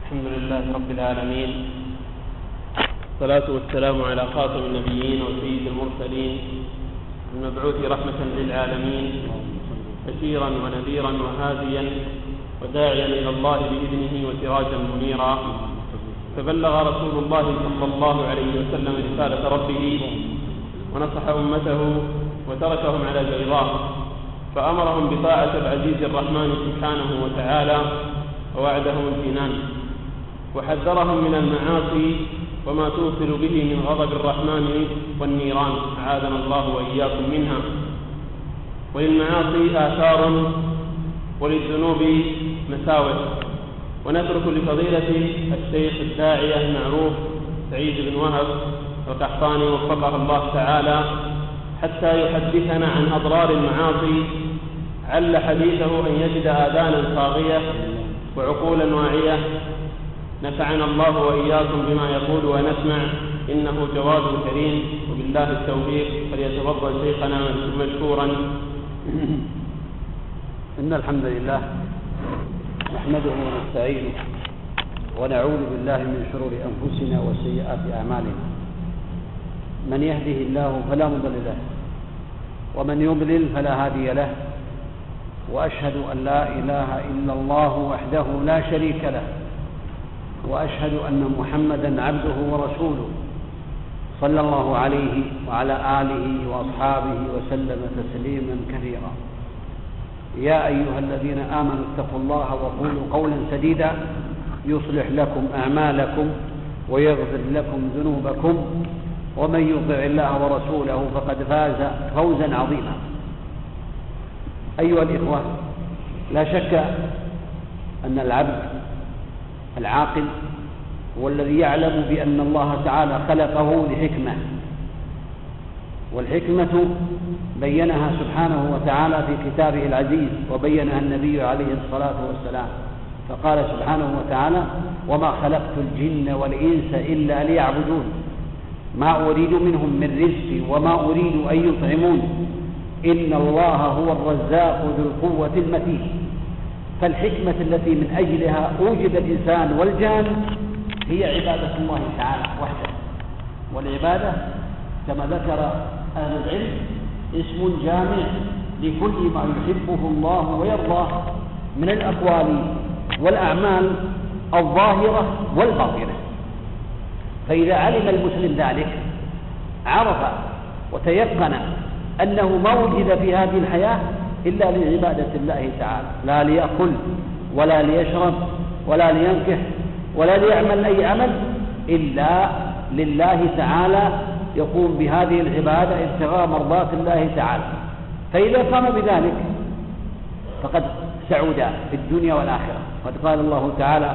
الحمد لله رب العالمين، والصلاة والسلام على خاتم النبيين وسيد المرسلين المبعوث رحمة للعالمين، بشيرا ونذيرا وهاديا وداعيا إلى الله بإذنه وسراجا منيرا. فبلغ رسول الله صلى الله عليه وسلم رسالة ربه ونصح أمته وتركهم على البيضاء، فأمرهم بطاعة العزيز الرحمن سبحانه وتعالى ووعدهم الجنان، وحذرهم من المعاصي وما توصل به من غضب الرحمن والنيران، أعاذنا الله وإياكم منها. وللمعاصي آثار وللذنوب مساوئ. ونترك لفضيلة الشيخ الداعية المعروف سعيد بن وهب القحطاني وفقه الله تعالى حتى يحدثنا عن أضرار المعاصي، عل حديثه أن يجد آذانا صاغية وعقولا واعية. نفعنا الله وإياكم بما يقول ونسمع، إنه جواد كريم، وبالله التوفيق. فليتفضل شيخنا مشكورا. إن الحمد لله نحمده ونستعينه ونعوذ بالله من شرور أنفسنا وسيئات أعمالنا. من يهده الله فلا مضل له، ومن يضلل فلا هادي له، وأشهد أن لا إله إلا الله وحده لا شريك له، وأشهد أن محمدا عبده ورسوله صلى الله عليه وعلى آله وأصحابه وسلم تسليما كثيرا. يا أيها الذين آمنوا اتقوا الله وقولوا قولا سديدا يصلح لكم أعمالكم ويغفر لكم ذنوبكم، ومن يطع الله ورسوله فقد فاز فوزا عظيما. أيها الإخوة، لا شك أن العبد العاقل هو الذي يعلم بأن الله تعالى خلقه لحكمة، والحكمة بينها سبحانه وتعالى في كتابه العزيز، وبينها النبي عليه الصلاة والسلام، فقال سبحانه وتعالى: وما خلقت الجن والإنس إلا ليعبدون ما أريد منهم من رزق وما أريد أن يطعمون إن الله هو الرزاق ذو القوة المتين. فالحكمة التي من أجلها أوجد الإنسان والجان هي عبادة الله تعالى وحده. والعبادة كما ذكر أهل العلم اسم جامع لكل ما يحبه الله ويرضاه من الأقوال والأعمال الظاهرة والباطنة. فإذا علم المسلم ذلك عرف وتيقن أنه ما وجد في هذه الحياة إلا لعبادة الله تعالى، لا ليأكل ولا ليشرب ولا لينكح ولا ليعمل أي عمل إلا لله تعالى، يقوم بهذه العبادة ابتغاء مرضات الله تعالى. فإذا قام بذلك فقد سعود في الدنيا والآخرة. قد قال الله تعالى: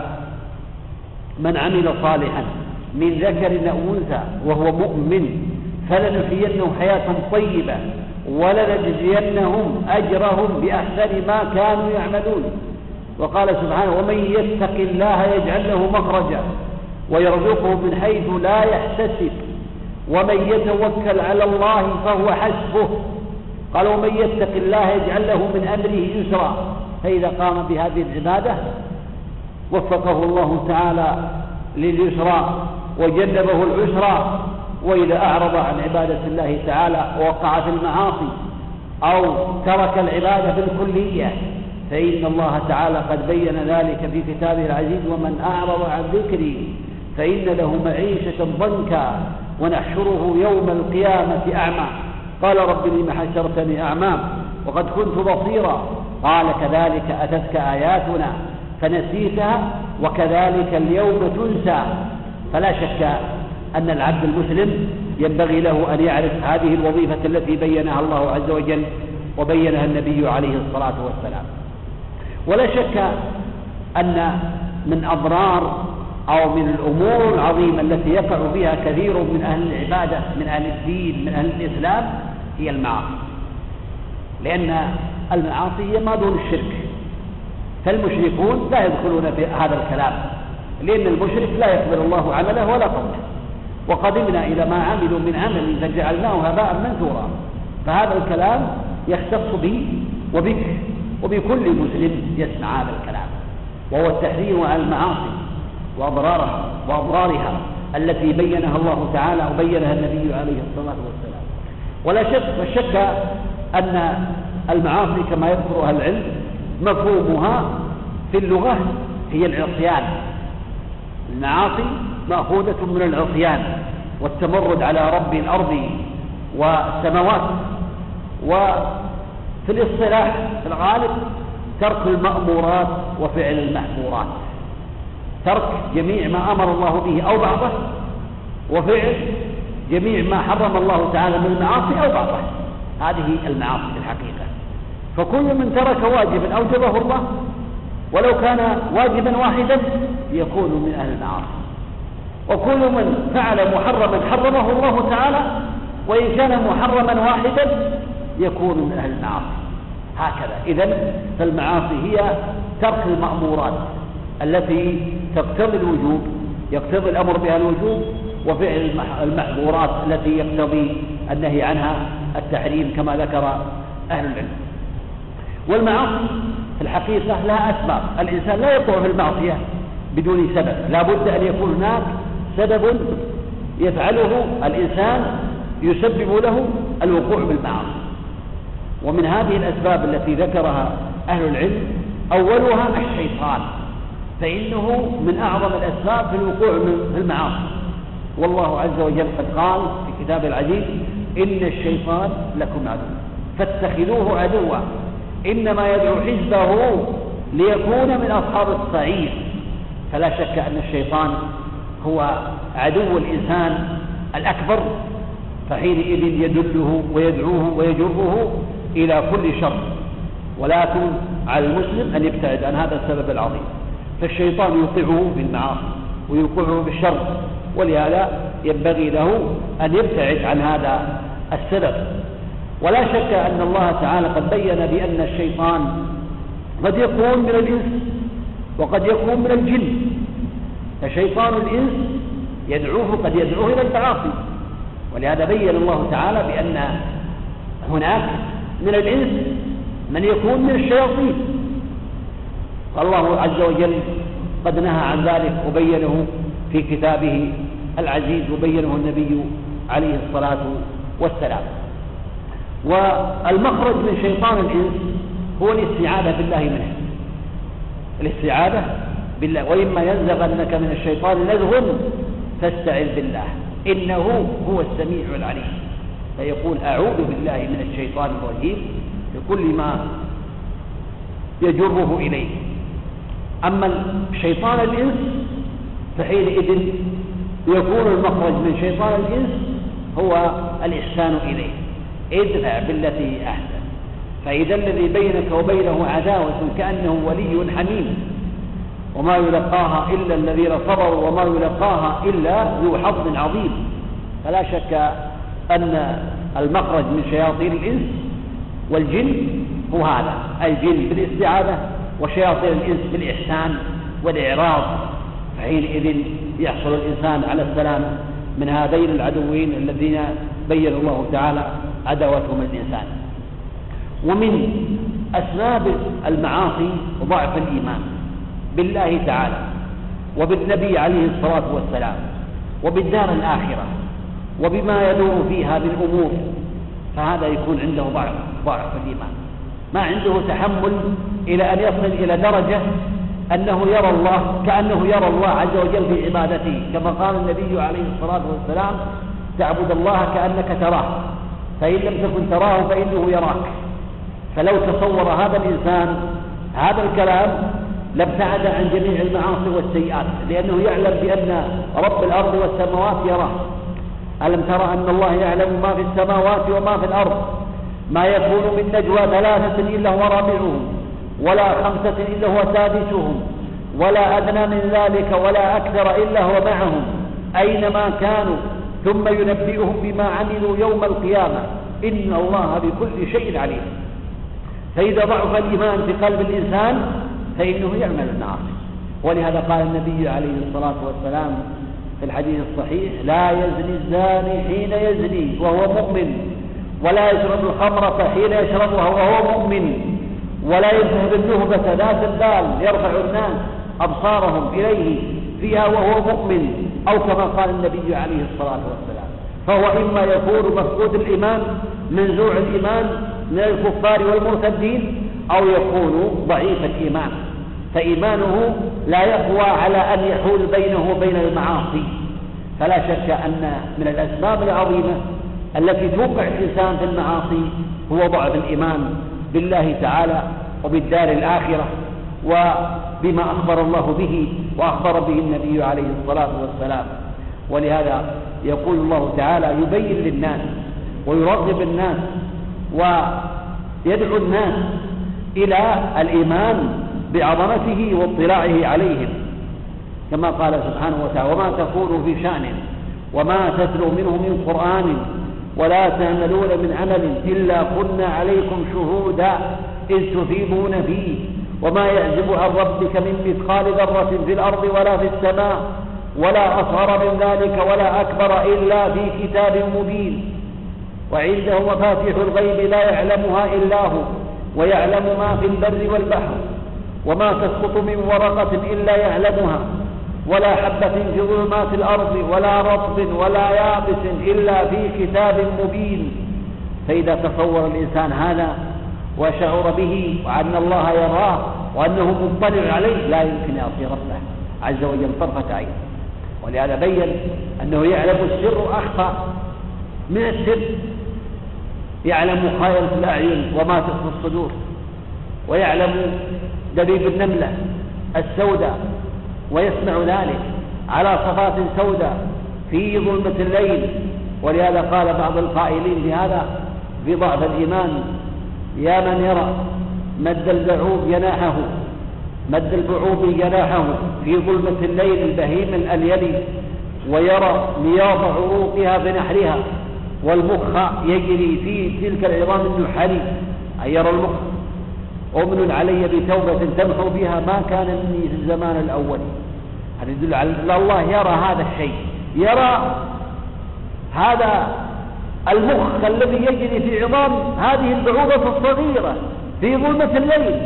من عمل صالحا من ذكر أو أنثى وهو مؤمن فلنحيينه حياة طيبة ولنجزينهم أجرهم بأحسن ما كانوا يعملون. وقال سبحانه: ومن يتق الله يجعل له مخرجا ويرزقه من حيث لا يحتسب ومن يتوكل على الله فهو حسبه. قال: ومن يتق الله يجعل له من أمره يسرا. فإذا قام بهذه العبادة وفقه الله تعالى لليسرى وجنبه العسرى. وإذا أعرض عن عبادة الله تعالى ووقع في المعاصي أو ترك العبادة بالكلية فإن الله تعالى قد بين ذلك في كتابه العزيز: ومن أعرض عن ذكري فإن له معيشة ضنكا ونحشره يوم القيامة أعمى. قال: رب لم حشرتني أعمى وقد كنت بصيرا. قال: كذلك أتتك آياتنا فنسيتها وكذلك اليوم تنسى. فلا شك أن العبد المسلم ينبغي له أن يعرف هذه الوظيفة التي بينها الله عز وجل وبينها النبي عليه الصلاة والسلام. ولا شك أن من أضرار أو من الأمور العظيمة التي يقع بها كثير من أهل العبادة من أهل الدين من أهل الإسلام هي المعاصي، لأن المعاصي هي ما دون الشرك. فالمشركون لا يدخلون في هذا الكلام، لأن المشرك لا يقبل الله عمله ولا قوله. وقدمنا إلى ما عملوا من عمل فجعلناه هباء منثورا. فهذا الكلام يختص بي وبك وبكل مسلم يسمع هذا الكلام، وهو التحريم على المعاصي. وأضرارها التي بينها الله تعالى وبينها النبي عليه الصلاة والسلام. ولا شك أن المعاصي كما يذكر أهل العلم مفهومها في اللغة هي العصيان. المعاصي مأخوذة من العصيان والتمرد على رب الأرض والسماوات. وفي الاصطلاح في الغالب ترك المأمورات وفعل المحظورات، ترك جميع ما أمر الله به أو بعضه، وفعل جميع ما حرم الله تعالى من المعاصي أو بعضه. هذه المعاصي في الحقيقة. فكل من ترك واجبا أوجبه الله ولو كان واجبا واحدا يكون من أهل المعاصي، وكل من فعل محرما حرمه الله تعالى وإن كان محرما واحدا يكون من أهل المعاصي. هكذا. إذن فالمعاصي هي ترك المأمورات التي تقتضي الوجوب، يقتضي الأمر بها الوجوب، وفعل المحظورات التي يقتضي النهي عنها التحريم كما ذكر أهل العلم. والمعاصي في الحقيقة لها أسباب. الإنسان لا يقع في المعصية بدون سبب، لا بد أن يكون هناك سبب يفعله الإنسان يسبب له الوقوع بالمعاصي. ومن هذه الأسباب التي ذكرها أهل العلم أولها الشيطان، فإنه من أعظم الأسباب في الوقوع في المعاصي. والله عز وجل قد قال في كتاب العزيز: إن الشيطان لكم عدو فاتخذوه عدوا إنما يدعو حزبه ليكون من أصحاب السعير. فلا شك أن الشيطان هو عدو الإنسان الأكبر، فحينئذ يدله ويدعوه ويجره إلى كل شر. ولكن على المسلم أن يبتعد عن هذا السبب العظيم. فالشيطان يوقعه بالمعاصي ويوقعه بالشر، ولهذا ينبغي له أن يبتعد عن هذا السبب. ولا شك أن الله تعالى قد بين بأن الشيطان قد يكون من الإنس وقد يكون من الجن. فشيطان الإنس قد يدعوه إلى المعاصي، ولهذا بين الله تعالى بأن هناك من الإنس من يكون من الشياطين. فالله عز وجل قد نهى عن ذلك وبينه في كتابه العزيز، وبينه النبي عليه الصلاة والسلام. والمخرج من شيطان الإنس هو الاستعاذة بالله منه، الاستعاذة بالله. وإما ينزغنك من الشيطان نزغ فاستعذ بالله إنه هو السميع العليم. فيقول: أعوذ بالله من الشيطان الرجيم بكل ما يجره إليه. أما شيطان الإنس فحينئذ يكون المخرج من شيطان الإنس هو الإحسان إليه: ادفع بالتي أحسن. فإذا الذي بينك وبينه عداوة كأنه ولي حميم، وما يلقاها إلا الذين صبروا وما يلقاها إلا ذو حظ عظيم. فلا شك أن المخرج من شياطين الإنس والجن هو هذا: الجن بالاستعاذة وشياطين الإنس بالإحسان والإعراض. فحينئذ يحصل الإنسان على السلام من هذين العدوين الذين بين الله تعالى عداوتهم الإنسان. ومن أسباب المعاصي ضعف الإيمان بالله تعالى وبالنبي عليه الصلاة والسلام وبالدار الآخرة وبما يدور فيها من أمور. فهذا يكون عنده ضعف الإيمان، ما عنده تحمل إلى أن يصل إلى درجة أنه يرى الله كأنه يرى الله عز وجل في عبادته، كما قال النبي عليه الصلاة والسلام: تعبد الله كأنك تراه فإن لم تكن تراه فإنه يراك. فلو تصور هذا الإنسان هذا الكلام لابتعد عن جميع المعاصي والسيئات، لأنه يعلم بأن رب الأرض والسماوات يراه. ألم ترى أن الله يعلم ما في السماوات وما في الأرض؟ ما يكون من نجوى ثلاثة إلا هو رابعهم ولا خمسة إلا هو سادسهم ولا أدنى من ذلك ولا أكثر إلا هو معهم أينما كانوا ثم ينبئهم بما عملوا يوم القيامة إن الله بكل شيء عليم. فإذا ضعف الإيمان في قلب الإنسان فإنه يعمل المعاصي. ولهذا قال النبي عليه الصلاة والسلام في الحديث الصحيح: لا يزني الزاني حين يزني وهو مؤمن، ولا يشرب الخمرة حين يشربها وهو مؤمن، ولا يذهب النهبة ذات البال يرفع الناس أبصارهم إليه فيها وهو مؤمن، أو كما قال النبي عليه الصلاة والسلام، فهو إما يكون مفقود الإيمان منزوع الإيمان من الكفار والمرتدين، أو يكون ضعيف الإيمان، فإيمانه لا يقوى على أن يحول بينه وبين المعاصي. فلا شك أن من الأسباب العظيمة التي توقع الإنسان في المعاصي هو ضعف الإيمان بالله تعالى وبالدار الآخرة وبما أخبر الله به وأخبر به النبي عليه الصلاة والسلام. ولهذا يقول الله تعالى يبين للناس ويرغب الناس ويدعو الناس إلى الإيمان بعظمته واطلاعه عليهم، كما قال سبحانه وتعالى: وما تكونوا في شأن وما تتلو منه من قرآن ولا تعملون من عمل إلا كنا عليكم شهودا إذ تفيضون فيه وما يعزب عن ربك من مثقال ذرة في الأرض ولا في السماء ولا أصغر من ذلك ولا أكبر إلا في كتاب مبين وعنده مفاتيح الغيب لا يعلمها إلا هو ويعلم ما في البر والبحر وما تسقط من ورقة إلا يعلمها ولا حبة في ظلمات الأرض ولا رطب ولا يابس إلا في كتاب مبين. فإذا تصور الإنسان هذا وشعر به وأن الله يراه وأنه مطلع عليه لا يمكن يعصي ربه عز وجل طرفة عين. ولهذا بين أنه يعلم السر أخفى من السر، يعلم خائنة الأعين وما تخفي الصدور، ويعلم دبيب النملة السوداء ويسمع ذلك على صفات سوداء في ظلمة الليل. ولهذا قال بعض القائلين بهذا في ضعف الإيمان: يا من يرى مد البعوض جناحه في ظلمة الليل البهيم الأليل ويرى مياض عروقها بنحرها والمخ يجري في تلك العظام النحل، أي يرى المخ: أؤمن علي بتوبة تمحو بها ما كان مني في الزمان الأول. هذا يدل على أن الله يرى هذا الشيء، يرى هذا المخ الذي يجري في عظام هذه البعوضة الصغيرة في ظلمة الليل.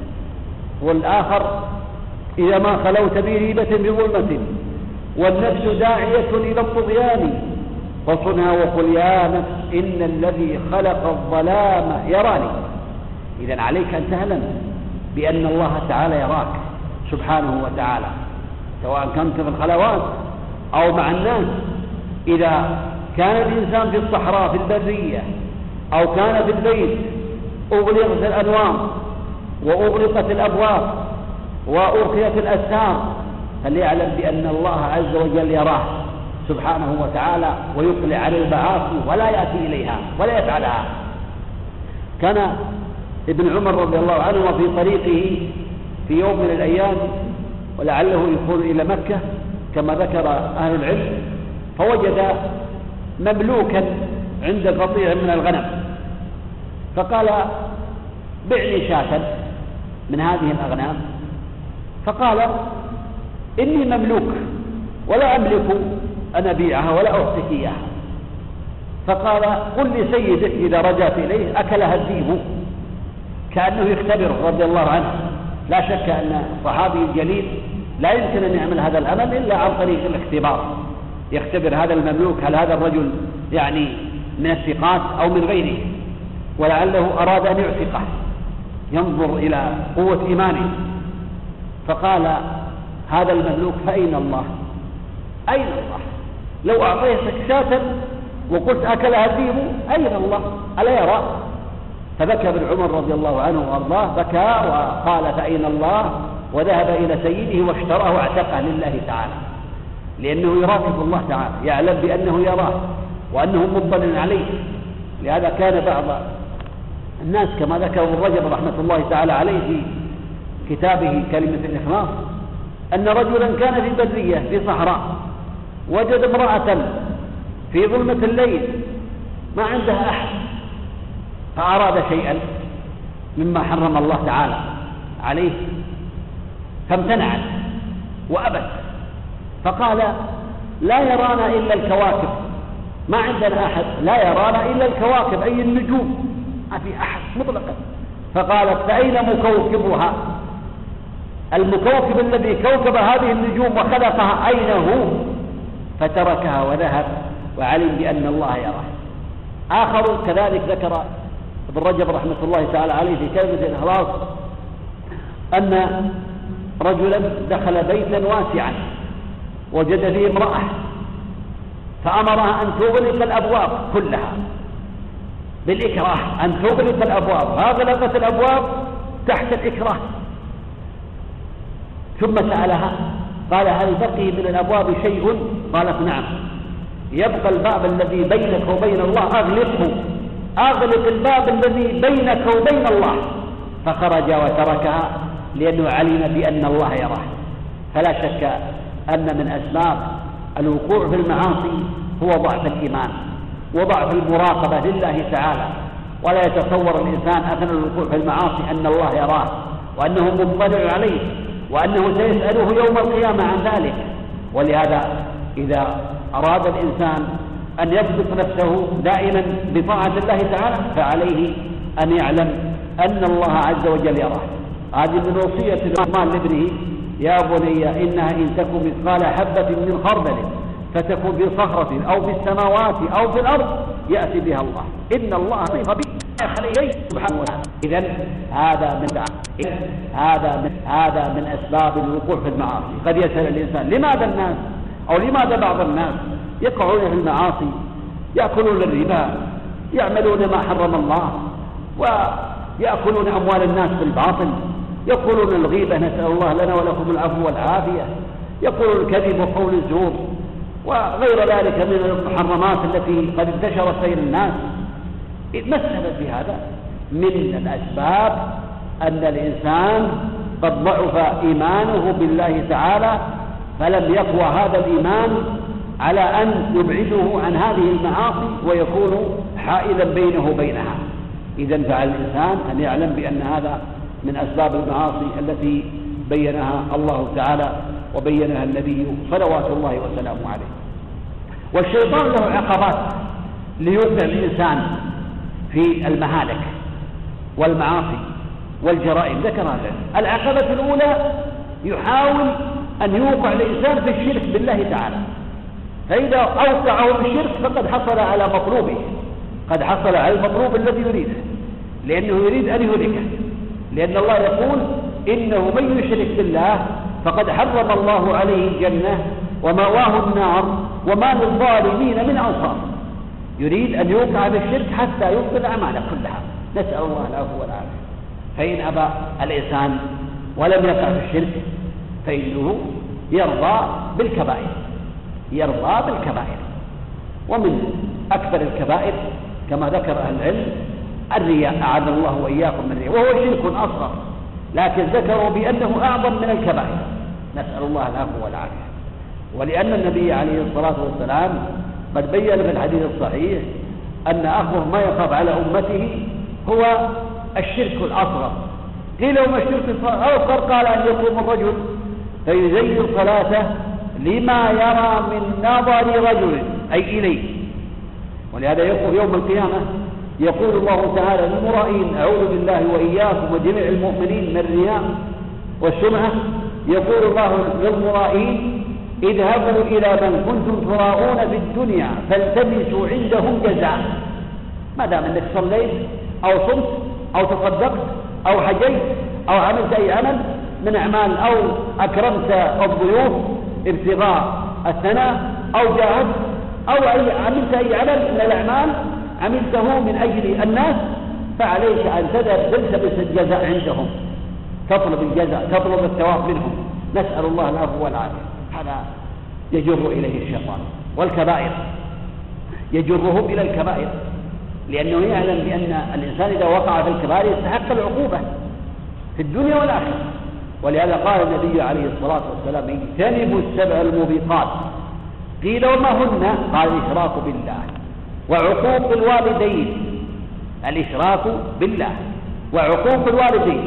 والآخر: إذا ما خلوت بريبة بظلمة والنفس داعية إلى الطغيان فصنها وقل يا نفس إن الذي خلق الظلام يراني. إذن عليك أن تعلم بأن الله تعالى يراك سبحانه وتعالى، سواء كنت في الخلوات أو مع الناس. إذا كان الإنسان في الصحراء في البرية أو كان في البيت أغلقت الأنوار وأغلقت الأبواب وأرخيت الأستار، فليعلم بأن الله عز وجل يراه سبحانه وتعالى ويقلع عن المعاصي ولا يأتي إليها ولا يفعلها. كان ابن عمر رضي الله عنه وفي طريقه في يوم من الأيام ولعله يكون إلى مكة كما ذكر أهل العلم، فوجد مملوكا عند قطيع من الغنم، فقال: بعني شاة من هذه الأغنام. فقال: إني مملوك ولا أملك أن أبيعها ولا أعطيك إياها. فقال: قل لسيدك إذا رجعت إليه أكلها الذئب، كأنه يختبره رضي الله عنه. لا شك أن الصحابي الجليل لا يمكن أن يعمل هذا العمل إلا عن طريق الاختبار، يختبر هذا المملوك هل هذا الرجل يعني من الثقات أو من غيره، ولعله أراد أن يعتقه، ينظر إلى قوة إيمانه. فقال هذا المملوك: فأين الله؟ أين الله؟ لو أعطيتك شاة وقلت أكلها الذئب أين الله؟ ألا يرى؟ فبكى ابن عمر رضي الله عنه وأرضاه، بكى وقال: فأين الله؟ وذهب إلى سيده واشتراه واعتقه لله تعالى، لأنه يراقب الله تعالى، يعلم بأنه يراه وأنه مطلع عليه. لهذا كان بعض الناس كما ذكر ابن رجب رحمة الله تعالى عليه في كتابه كلمة الإخلاص أن رجلا كان في البرية في صحراء وجد امرأة في ظلمة الليل ما عندها أحد، فأراد شيئا مما حرم الله تعالى عليه فامتنعت وأبت، فقال: لا يرانا إلا الكواكب، ما عندنا أحد، لا يرانا إلا الكواكب أي النجوم، ما في أحد مطلقا. فقالت: فأين مكوكبها؟ المكوكب الذي كوكب هذه النجوم وخلقها أين هو؟ فتركها وذهب وعلم بأن الله يراه. آخر كذلك ذكر ابن رجب رحمة الله تعالى عليه في كلمة الإخلاص أن رجلا دخل بيتا واسعا وجد فيه امرأة فأمرها أن تغلق الأبواب كلها بالإكراه، أن تغلق الأبواب، فأغلقت الأبواب تحت الإكراه. ثم سألها قال هل بقي من الأبواب شيء؟ قالت نعم، يبقى الباب الذي بينك وبين الله أغلقه، أغلق الباب الذي بينك وبين الله. فخرج وتركها لأنه علم بأن الله يراه. فلا شك أن من أسباب الوقوع في المعاصي هو ضعف الإيمان وضعف المراقبة لله تعالى، ولا يتصور الإنسان أثناء الوقوع في المعاصي أن الله يراه وأنه مطلع عليه وأنه سيسأله يوم القيامة عن ذلك. ولهذا إذا أراد الإنسان أن يضبط نفسه دائما بطاعة الله تعالى فعليه أن يعلم أن الله عز وجل يراه. هذه من وصية لقمان لابنه يا بني إنها إن تكن مثقال حبة من خردل فتكون في صخرة أو في السماوات أو في الأرض يأتي بها الله إن الله خبير عليه سبحانه وتعالى. إذن هذا من أسباب الوقوع في المعاصي. قد يسأل الإنسان لماذا الناس أو لماذا بعض الناس يقعون في المعاصي، يأكلون الربا، يعملون ما حرم الله، ويأكلون أموال الناس بالباطل، يقولون الغيبة نسأل الله لنا ولكم العفو والعافية، يقولون الكذب وقول الزور وغير ذلك من المحرمات التي قد انتشرت بين الناس. ما السبب في هذا؟ من الأسباب أن الإنسان قد ضعف إيمانه بالله تعالى فلم يقوى هذا الإيمان على أن يبعده عن هذه المعاصي ويكون حائلا بينه وبينها. إذن فعلى الإنسان أن يعلم بأن هذا من أسباب المعاصي التي بينها الله تعالى وبينها النبي صلوات الله وسلامه عليه. والشيطان له عقبات ليوقع الإنسان في المهالك والمعاصي والجرائم. ذكرها العقبة الأولى يحاول أن يوقع الإنسان في الشرك بالله تعالى، فإذا أوقعه في الشرك فقد حصل على مطلوبه، قد حصل على المطلوب الذي يريده، لأنه يريد أن يهلكه، لأن الله يقول إنه من يشرك بالله فقد حرم الله عليه الجنة ومأواه النار وما للظالمين من أنصار. يريد أن يوقع بالشرك حتى يبطل أعماله كلها، نسأل الله العفو والعافية. فإن أبى الإنسان ولم يقع في الشرك فإنه يرضى بالكبائر، يرضى بالكبائر. ومن أكبر الكبائر كما ذكر أهل العلم الرياء، أعاذ الله وإياكم من الرياء، وهو شرك أصغر لكن ذكروا بأنه أعظم من الكبائر، نسأل الله العفو والعافية. ولأن النبي عليه الصلاة والسلام قد بين في الحديث الصحيح أن أخوف ما يخاف على أمته هو الشرك الأصغر. قيل وما الشرك الأصغر؟ قال أن يقوم الرجل فيزين صلاته لما يرى من نظر رجل أي إليه. ولهذا يقول يوم القيامة يقول الله تعالى للمرائين أعوذ بالله وإياكم وجميع المؤمنين من الرياء والسمعة، يقول الله للمرائين اذهبوا إلى من كنتم تراؤون في الدنيا فالتمسوا عندهم جزاء. ما دام أنك صليت أو صمت أو تصدقت أو حجيت أو عملت أي عمل من أعمال أو أكرمت الضيوف ابتغاء الثناء أو جاهدت أو عملت أي عمل من الأعمال عملته من أجل الناس فعليك أن تذهب تلتمس الجزاء عندهم، تطلب الجزاء، تطلب الثواب منهم، نسأل الله العفو والعافية. هذا يجر إليه الشيطان. والكبائر يجرهم إلى الكبائر لأنه يعلم بأن الإنسان إذا وقع في الكبائر يستحق العقوبة في الدنيا والآخرة. ولهذا قال النبي عليه الصلاة والسلام اجتنبوا السبع الموبقات. قيل وما هن؟ قال الإشراك بالله وعقوق الوالدين، الإشراك بالله وعقوق الوالدين.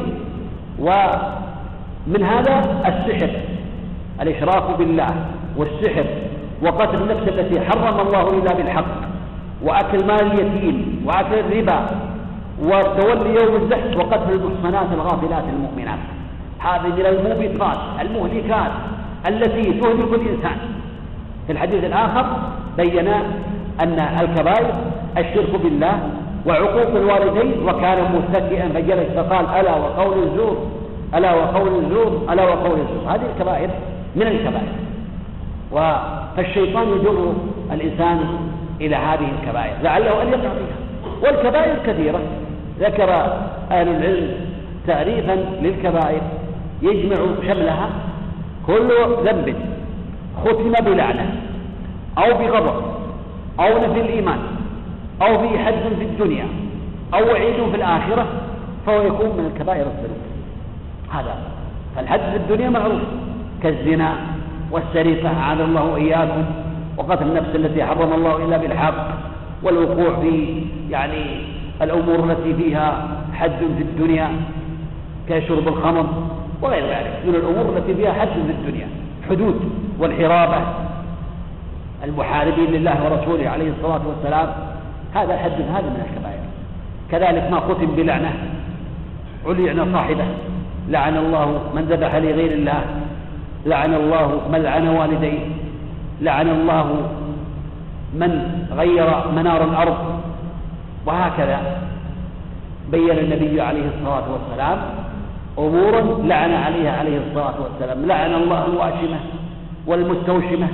ومن هذا السحر، الإشراك بالله والسحر وقتل النفس التي حرم الله إلا بالحق وأكل مال اليتيم وأكل الربا وتولي يوم الزحف وقتل المحصنات الغافلات المؤمنات. هذه من الموبقات المهلكات التي تهلك الإنسان. في الحديث الآخر بين أن الكبائر الشرك بالله وعقوق الوالدين، وكان متكئا فجلس فقال ألا وقول الزور ألا وقول الزور ألا وقول الزور. هذه الكبائر من الكبائر، فالشيطان يجر الإنسان إلى هذه الكبائر لعله أن يقع فيها. والكبائر كثيرة، ذكر أهل العلم تعريفا للكبائر يجمع شملها كل ذنب ختم بلعنة أو بغضب أو نفي الإيمان أو في حد في الدنيا أو وعيد في الآخرة فهو يكون من الكبائر الذنوب. هذا فالحد في الدنيا معروف كالزنا والسرقة أعاذ الله وإياكم، وقتل النفس التي حرم الله إلا بالحق، والوقوع في الأمور التي فيها حد في الدنيا كشرب الخمر وغير ذلك من الأمور التي فيها حد في الدنيا، حدود والحرابة، المحاربين لله ورسوله عليه الصلاة والسلام، هذا حد هذا من الكبائر. كذلك ما ختم بلعنة، علينا صاحبه، لعن الله من ذبح لغير الله، لعن الله من لعن والديه، لعن الله من غير منار الأرض، وهكذا بين النبي عليه الصلاة والسلام أمورا لعن عليها عليه الصلاة والسلام، لعن الله الواشمة والمستوشمة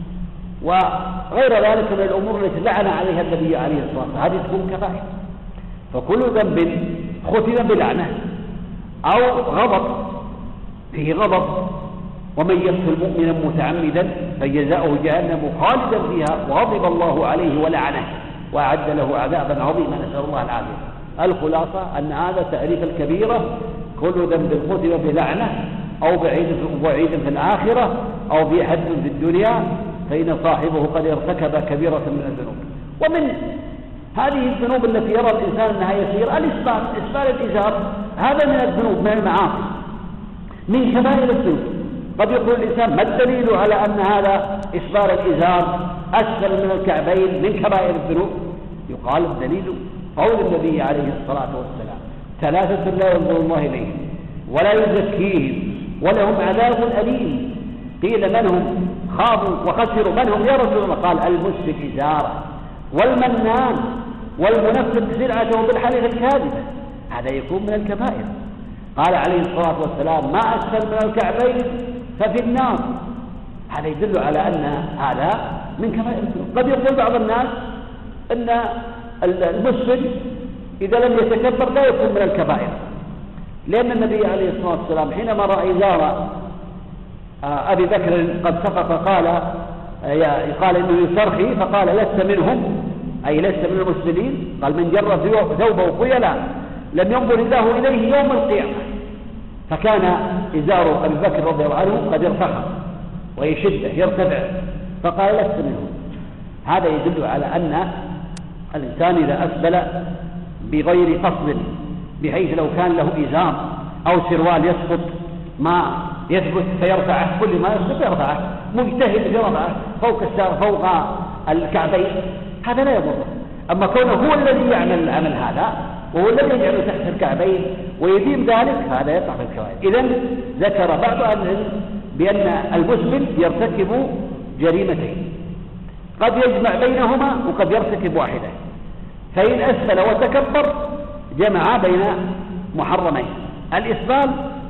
وغير ذلك من الأمور التي لعن عليها النبي عليه الصلاة والسلام، هذه تكون كبائر. فكل ذنب ختم بلعنة أو غضب فيه غضب، ومن يقتل مؤمنا متعمدا فجزاؤه جهنم خالدا فيها وغضب الله عليه ولعنه وأعد له عذابا عظيما، نسأل الله العافية. الخلاصة أن هذا تعريف الكبيرة كل ذنب ختم بلعنة أو بعيد في الآخرة أو في حد في الدنيا فإن صاحبه قد ارتكب كبيرة من الذنوب. ومن هذه الذنوب التي يرى الإنسان أنها يسير إسبال الإزار، هذا من الذنوب من المعاصي من كبائر الذنوب. قد يقول الإنسان ما الدليل على أن هذا إسبال الإزار أسفل من الكعبين من كبائر الذنوب؟ يقال الدليل قول النبي عليه الصلاة والسلام ثلاثة لا ينظر الله إليهم ولا يزكيهم ولهم عذاب أليم. قيل من هم؟ خابوا وخسروا. من هم يا رسول الله؟ قال المسلك إزاره والمنان والمنفق سلعته بالحلف الكاذبة، هذا يكون من الكبائر. قال عليه الصلاة والسلام ما أسفل من الكعبين ففي النار، هذا يدل على أن هذا من كبائر الذنوب. قد يقول بعض الناس أن المسلم إذا لم يتكبر لا يكون من الكبائر، لأن النبي عليه الصلاة والسلام حينما رأى إزار أبي بكر قد سقط قال إنه يسترخي فقال لست منهم، أي لست من المسلمين. قال من جر ثوبه خيلا لم ينظر الله إليه يوم القيامة. فكان إزار أبي بكر رضي الله عنه قد ارتفع ويشده يرتفع، فقال لست منهم. هذا يدل على أن الإنسان إذا أسبل بغير قصد، بحيث لو كان له إزار أو سروال يسقط ما يثبت فيرفعه، كل ما يسقط يرفعه، مجتهد في رفعه فوق السار فوق الكعبين، هذا لا يضره. أما كونه هو الذي يعمل العمل هذا وهو الذي يجعله تحت الكعبين ويديم ذلك، هذا يقع في الكبائر. إذن ذكر بعض أهل العلم بأن المسلم يرتكب جريمتين، قد يجمع بينهما وقد يرتكب واحدة. فإن أسفل وتكبر جمع بين محرمين، الإسبال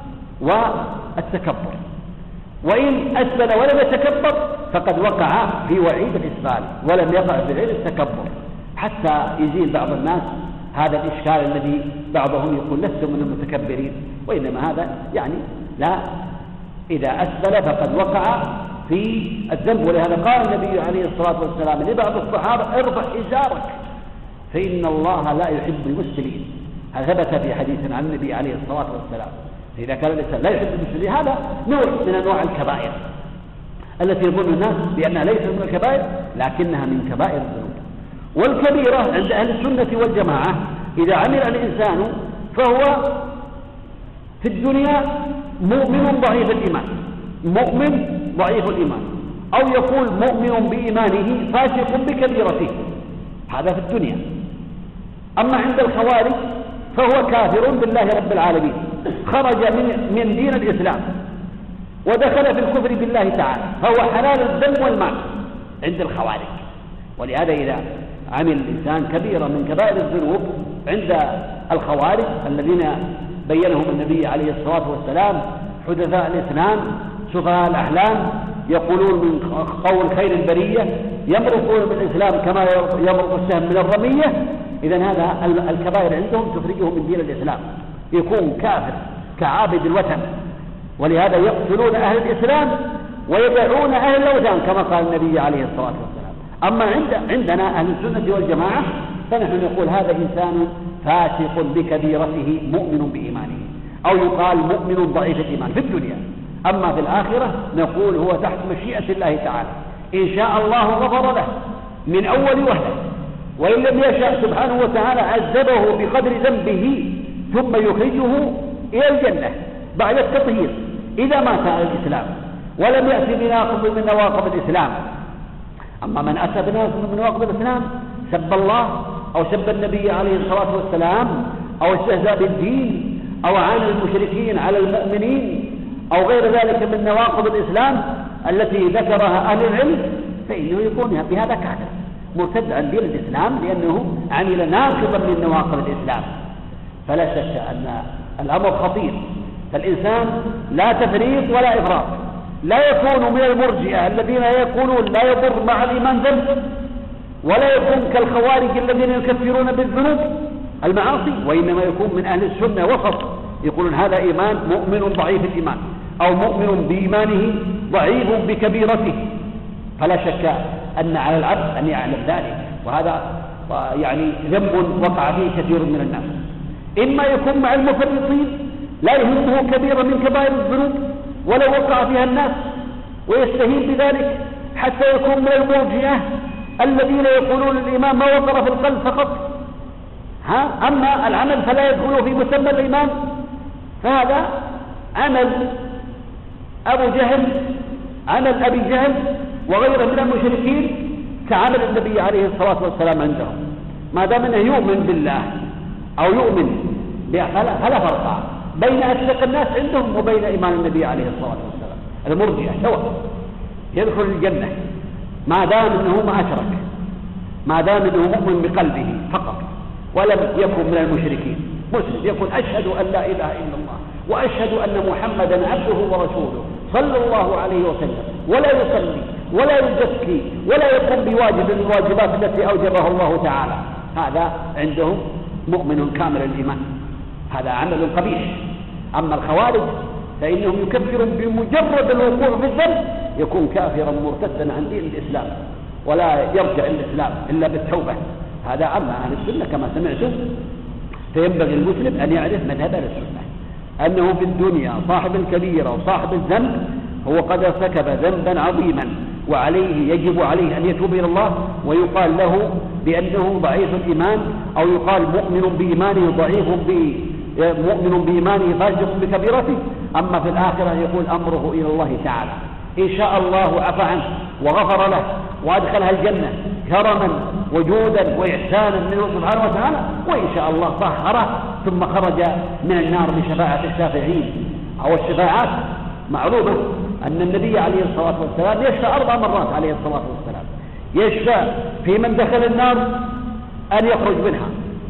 والتكبر. وإن أسفل ولم يتكبر فقد وقع في وعيد الإسبال ولم يقع في وعيد التكبر، حتى يزيل بعض الناس هذا الإشكال الذي بعضهم يقول لست من المتكبرين، وإنما هذا لا، إذا أسفل فقد وقع في الذنب. ولهذا قال النبي عليه الصلاة والسلام لبعض الصحابة ارفع إزارك فإن الله لا يحب المسفلين. هذا ثبت في حديث عن النبي عليه الصلاة والسلام. إذا كان الإنسان لا يحب المسفلين هذا نوع من أنواع الكبائر التي يظن الناس بأنها ليست من الكبائر لكنها من كبائر الذنوب. والكبيرة عند أهل السنة والجماعة إذا عمل الإنسان فهو في الدنيا مؤمن ضعيف الإيمان، مؤمن ضعيف الإيمان، أو يقول مؤمن بإيمانه فاسق بكبيرته، هذا في الدنيا. أما عند الخوارج فهو كافر بالله رب العالمين خرج من دين الإسلام ودخل في الكفر بالله تعالى، فهو حلال الدم والمال عند الخوارج. ولهذا إذا عمل الإنسان كبيرة من كبائر الذنوب عند الخوارج الذين بينهم النبي عليه الصلاة والسلام حدثاء الإسلام سفهاء الأحلام، يقولون من قول خير البرية، يمرقون بالإسلام كما يمرق السهم من الرمية. إذن هذا الكبائر عندهم تخرجه من دين الإسلام، يكون كافر كعابد الوثن. ولهذا يقتلون أهل الإسلام ويدعون أهل الأوثان كما قال النبي عليه الصلاة والسلام. أما عندنا أهل السنة والجماعة فنحن نقول هذا إنسان فاسق بكبيرته مؤمن بإيمانه، أو يقال مؤمن ضعيف الإيمان في الدنيا. أما في الآخرة نقول هو تحت مشيئة الله تعالى، إن شاء الله غفر له من أول وهلة، وإن لم يشاء سبحانه وتعالى عذبه بقدر ذنبه ثم يخرجه إلى الجنة بعد التطهير إذا مات على الإسلام ولم يأتي بناقض من نواقض الإسلام. أما من أتى بناقض من نواقض الإسلام سب الله أو سب النبي عليه الصلاة والسلام أو استهزأ بالدين أو عان المشركين على المؤمنين أو غير ذلك من نواقض الإسلام التي ذكرها أهل العلم، فإنه يكون بهذا كافر مرتد عن دين الإسلام لأنه عمل ناقضا من نواقض الإسلام. فلا شك أن الأمر خطير، فالإنسان لا تفريط ولا إفراط، لا يكون من المرجئة الذين يقولون لا يضر مع الإيمان ذنب، ولا يكون كالخوارج الذين يكفرون بالذنوب المعاصي، وإنما يكون من أهل السنة وسط، يقولون هذا إيمان مؤمن ضعيف الإيمان أو مؤمن بإيمانه ضعيف بكبيرته. فلا شك أن على العبد أن يعلم ذلك، وهذا يعني ذنب وقع فيه كثير من الناس. إما يكون مع المفرطين لا يهمه كبيرة من كبائر الذنوب ولو وقع فيها الناس ويستهين بذلك، حتى يكون من المرجئة الذين يقولون الإيمان ما وقر في القلب فقط، أما العمل فلا يدخل في مسمى الإيمان، فهذا عمل أبو جهل، عمل أبي جهل وغيره من المشركين كعمل النبي عليه الصلاة والسلام عندهم. ما دام أنه يؤمن بالله أو يؤمن فلا فرق بين أصدق الناس عندهم وبين إيمان النبي عليه الصلاة والسلام. المرجئة سواء يدخل الجنة ما دام أنه ما أشرك، ما دام أنه مؤمن بقلبه فقط ولم يكن من المشركين، مسلم يقول أشهد أن لا إله إلا الله وأشهد أن محمدا عبده ورسوله صلى الله عليه وسلم، ولا يصلي ولا يزكي ولا يقوم بواجب من الواجبات التي أوجبها الله تعالى، هذا عندهم مؤمن كامل الإيمان، هذا عمل قبيح. أما الخوارج فإنهم يكفرون بمجرد الوقوع في الذنب، يكون كافرا مرتدا عن دين الإسلام ولا يرجع الإسلام إلا بالتوبة. هذا أما أهل السنة كما سمعتم. فينبغي المسلم أن يعرف مذهب أهل السنة أنه في الدنيا صاحب الكبيرة وصاحب الذنب هو قد ارتكب ذنبا عظيما، وعليه يجب عليه أن يتوب إلى الله، ويقال له بأنه ضعيف الإيمان، أو يقال مؤمن بإيمانه ضعيف مؤمن بإيمانه فاسق بكبيرته. أما في الآخرة يقول أمره إلى الله تعالى، إن شاء الله عفى عنه وغفر له وأدخلها الجنة كرما وجودا وإحسانا منه سبحانه وتعالى، وإن شاء الله طهره ثم خرج من النار بشفاعة الشافعين. أو الشفاعات معروفة أن النبي عليه الصلاة والسلام يشفع 4 مرات عليه الصلاة والسلام، يشفع في من دخل النار أن يخرج منها،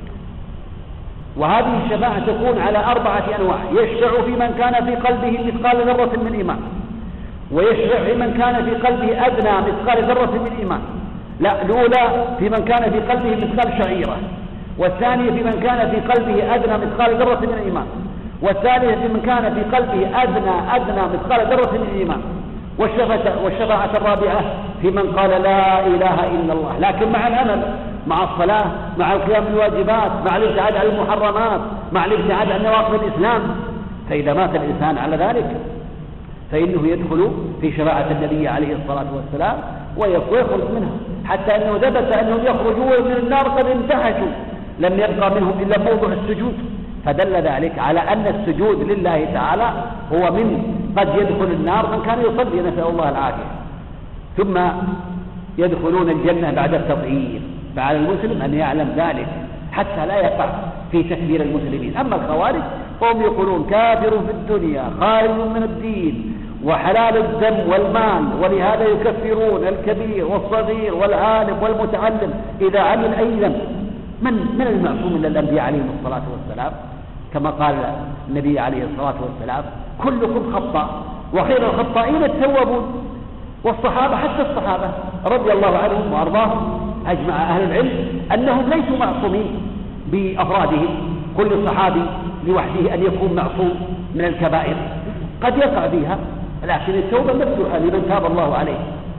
وهذه الشفاعة تكون على 4 أنواع. يشفع في من كان في قلبه مثقال ذرة من إيمان، ويشفع في من كان في قلبه أدنى مثقال ذرة من إيمان. لا، الأولى في من كان في قلبه مثقال شعيرة، والثانية في من كان في قلبه أدنى مثقال ذرة من الإيمان، والثالثة في من كان في قلبه أدنى مثقال ذرة من الإيمان، والشفاعة الرابعة في من قال لا إله إلا الله لكن مع العمل، مع الصلاة، مع القيام بالواجبات، مع الابتعاد عن المحرمات، مع الابتعاد عن نواقض الإسلام. فإذا مات الإنسان على ذلك فإنه يدخل في شفاعة النبي عليه الصلاة والسلام ويخرج منها، حتى أنه ثبت أنهم يخرجون من النار قد انتهشوا، لم يبقى منهم إلا موضع السجود. فدل ذلك على أن السجود لله تعالى هو من قد يدخل النار من كان يصلي، نسأل الله العافية، ثم يدخلون الجنة بعد التطهير. فعلى المسلم أن يعلم ذلك حتى لا يقع في تكبير المسلمين. أما الخوارج وهم يقولون كافر في الدنيا خارج من الدين وحلال الدم والمال، ولهذا يكفرون الكبير والصغير والعالم والمتعلم إذا عمل أي ذنب. من المعصوم إلا الأنبياء عليهم الصلاة والسلام؟ كما قال النبي عليه الصلاة والسلام: كلكم خطاء وخير الخطائين التوابون. والصحابة حتى الصحابة رضي الله عنهم وأرضاهم أجمع أهل العلم أنهم ليسوا معصومين بأفرادهم، كل صحابي لوحده أن يكون معصوم من الكبائر، قد يقع فيها، لكن التوبة مفتوحة لمن تاب الله عليه.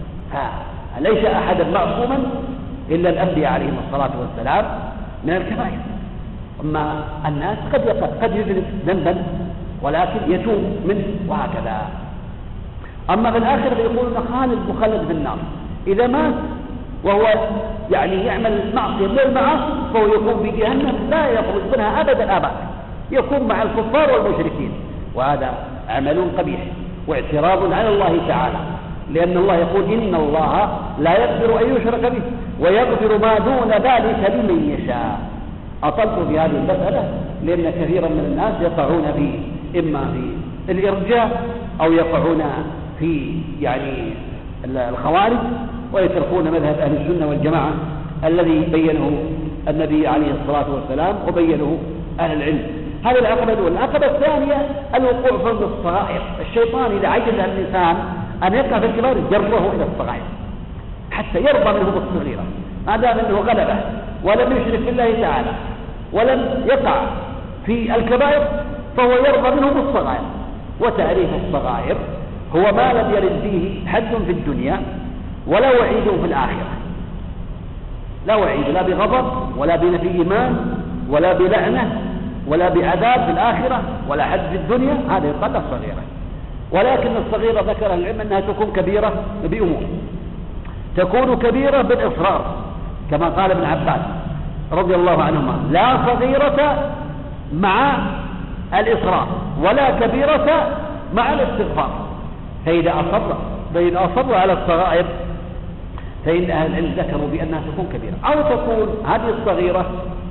فليس أحدا معصوما إلا الأنبياء عليهم الصلاة والسلام من الكبائر. أما الناس قد يذنب ذنبا ولكن يتوب منه وهكذا. أما في الآخرة يقولون خالد مخلد في النار، إذا مات وهو يعمل معصية من المعاصي فهو يكون في جهنم لا يخرج منها أبدا أبدا، يكون مع الكفار والمشركين، وهذا عمل قبيح واعتراض على الله تعالى، لأن الله يقول: إن الله لا يغفر أن يشرك به ويغفر ما دون ذلك لمن يشاء. أطلت في هذه المسألة لأن كثيرا من الناس يقعون في إما في الإرجاء أو يقعون في الخوارج، ويتركون مذهب أهل السنة والجماعة الذي بينه النبي عليه الصلاة والسلام وبينه أهل العلم. هذه العقبة الأولى. العقبة الثانية الوقوع في الصغائر. الشيطان إذا عجز الإنسان أن يقع في الكبائر جره إلى الصغائر حتى يرضى منه بالصغيرة، ما دام أنه غلبه ولم يشرك بالله تعالى ولم يقع في الكبائر فهو يرضى منه بالصغائر. وتعريف الصغائر هو ما لم يرد فيه حد في الدنيا ولا وعيد في الآخرة، لا وعيد لا بغضب ولا بنفي إيمان ولا بلعنة ولا بعذاب في الآخرة ولا حد في الدنيا، هذا يقال الصغيرة. ولكن الصغيرة ذكر العلم أنها تكون كبيرة بأمور، تكون كبيرة بالإصرار كما قال ابن عباس رضي الله عنهما: لا صغيرة مع الإصرار ولا كبيرة مع الاستغفار. فإذا أصر على الصغائر فإن أهل العلم ذكروا بأنها تكون كبيرة، أو تكون هذه الصغيرة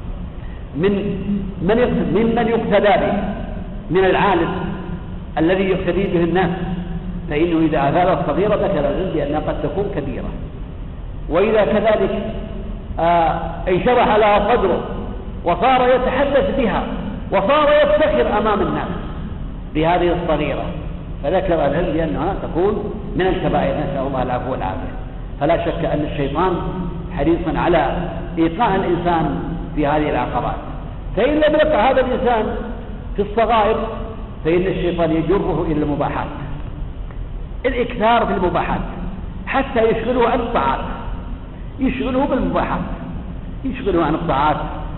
ممن يقتدى به من العالم الذي يقتدي به الناس، فإنه إذا أزال الصغيرة ذكر العلم بأنها قد تكون كبيرة. وإذا كذلك انشرح لها صدره وصار يتحدث بها وصار يفتخر أمام الناس بهذه الصغيرة، فذكر العلم بأنها تكون من الكبائر، نسأل الله العفو والعافية. فلا شك أن الشيطان حريصا على إيقاع الإنسان في هذه العقبات، فإن لم يقع هذا الإنسان في الصغائر فإن الشيطان يجره إلى المباحات، الإكثار في المباحات حتى يشغله عن الطاعات، يشغله بالمباحات، يشغله عن الطاعات.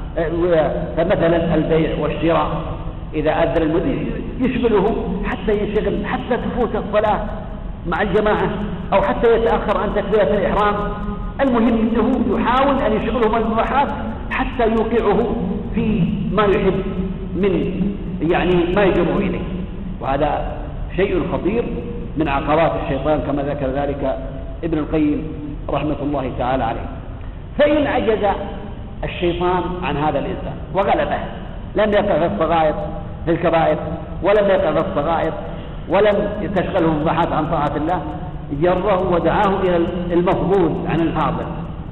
فمثلا البيع والشراء إذا أذن المدير يشغله حتى ينشغل، حتى تفوت الصلاة مع الجماعة أو حتى يتأخر عن تكبيرة الإحرام. المهم أنه يحاول أن يشغله من المباحات حتى يوقعه في ما يحب من ما يجره إليه، وهذا شيء خطير من عقبات الشيطان كما ذكر ذلك ابن القيم رحمة الله تعالى عليه. فإن عجز الشيطان عن هذا الإنسان وغلبه، لم يقع في الصغائر في الكبائر ولم يقع في الصغائر ولم تشغله المباحات عن طاعة الله، جره ودعاه إلى المفضول عن الفاضل،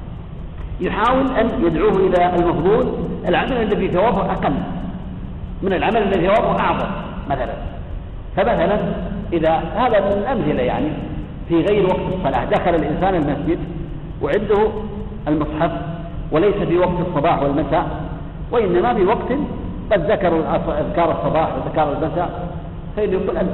يحاول أن يدعوه إلى المفضول، العمل الذي ثوابه أقل من العمل الذي ثوابه أعظم مثلا. فمثلا إذا هذا من الأمثلة في غير وقت الصلاة دخل الإنسان المسجد وعنده المصحف وليس في وقت الصباح والمساء، وإنما في وقت قد ذكروا أذكار الصباح وذكر المساء، فإنه يقول أنت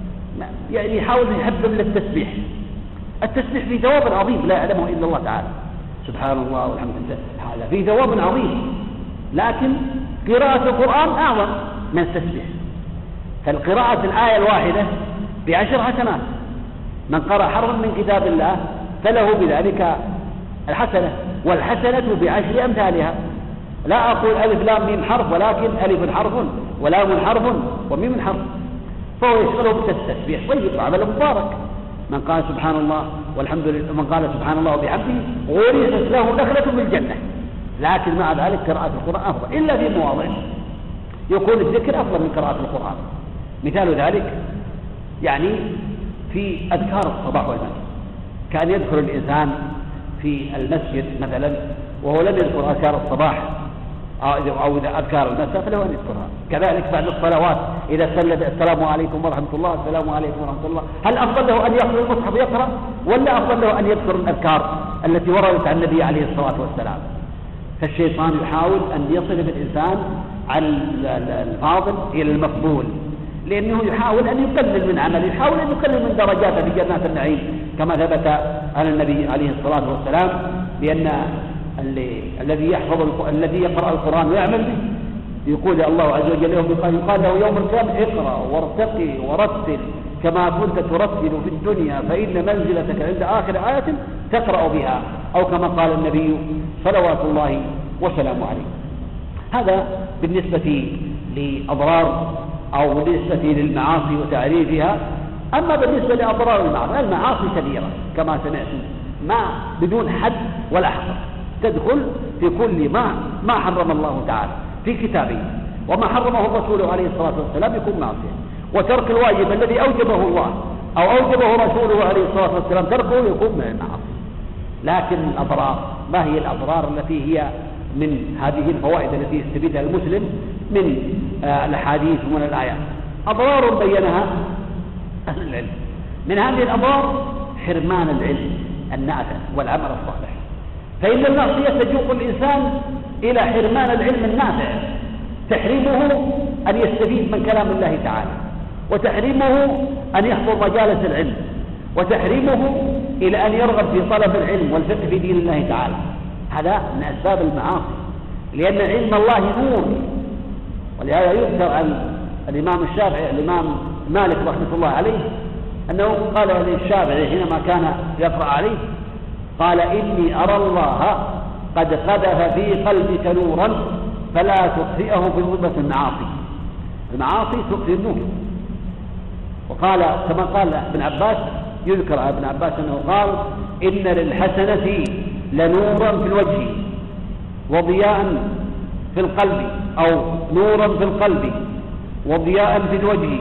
يحاول يحبب للتسبيح. التسبيح في ثواب عظيم لا يعلمه إلا الله تعالى، سبحان الله والحمد لله، هذا في ثواب عظيم، لكن قراءة القرآن أعظم من التسبيح. فالقراءة الآية الواحدة ب10 حسنات، من قرأ حرفا من كتاب الله فله بذلك الحسنة، والحسنة ب10 أمثالها. لا أقول ألف لام ميم حرف، ولكن ألف حرف ولام حرف وميم حرف، فهو يشغله بالتسبيح. طيب عمل مبارك، من قال سبحان الله والحمد لله، من قال سبحان الله وبحمده غرست له نخلة بالجنة. لكن مع ذلك قراءة القرآن أفضل إلا في مواضع، يكون الذكر أفضل من قراءة القرآن. مثال ذلك يعني في أذكار الصباح والمساء، كان يدخل الإنسان في المسجد مثلا وهو لم يذكر أذكار الصباح أو أذكار المساء فله أن يذكرها. كذلك بعد الصلوات إذا سلم السلام عليكم ورحمة الله السلام عليكم ورحمة الله، هل أفضل له أن يأخذ المصحف يقرأ ولا أفضل له أن يذكر الأذكار التي وردت عن النبي عليه الصلاة والسلام؟ فالشيطان يحاول أن يصرف الإنسان عن الفاضل إلى المفضول، لأنه يحاول أن يقلل من عمله، يحاول أن يقلل من درجاته في جنات النعيم، كما ثبت عن النبي عليه الصلاة والسلام بأن الذي يقرأ القرآن ويعمل به يقول الله عز وجل يقال له يوم القيامة اقرأ وارتقي ورتل كما كنت ترتل في الدنيا فإن منزلتك عند آخر آية تقرأ بها، أو كما قال النبي صلوات الله وسلامه عليه. هذا بالنسبة لأضرار أو بالنسبة للمعاصي وتعريفها. أما بالنسبة لأضرار المعاصي كبيرة كما سمعتم، ما بدون حد ولا حصر، تدخل في كل ما حرم الله تعالى في كتابه وما حرمه الرسول عليه الصلاة والسلام يكون معصية، وترك الواجب الذي أوجبه الله أو أوجبه رسوله عليه الصلاة والسلام تركه يكون من المعاصي. لكن الأضرار، ما هي الأضرار التي هي من هذه الفوائد التي يستفيدها المسلم من الأحاديث ومن الآيات؟ أضرار بينها أهل العلم. من هذه الأضرار حرمان العلم النافع والعمل الصالح، فإن المعصية تجوق الإنسان إلى حرمان العلم النافع، تحريمه أن يستفيد من كلام الله تعالى، وتحريمه أن يحضر مجالس العلم، وتحريمه إلى أن يرغب في طلب العلم والفقه في دين الله تعالى. هذا من أسباب المعاصي، لأن علم الله نور. ولهذا يذكر عن الإمام الشافعي الإمام مالك رحمة الله عليه أنه قال للشافعي حينما كان يقرأ عليه قال إني أرى الله قد قذف في قلبك نورا فلا تطفئه بظلمة المعاصي. المعاصي تطفئ النور. وقال كما قال ابن عباس، يذكر عن ابن عباس أنه قال إن للحسنة لنورا في الوجه وضياء في القلب، أو نورا في القلب وضياء في الوجه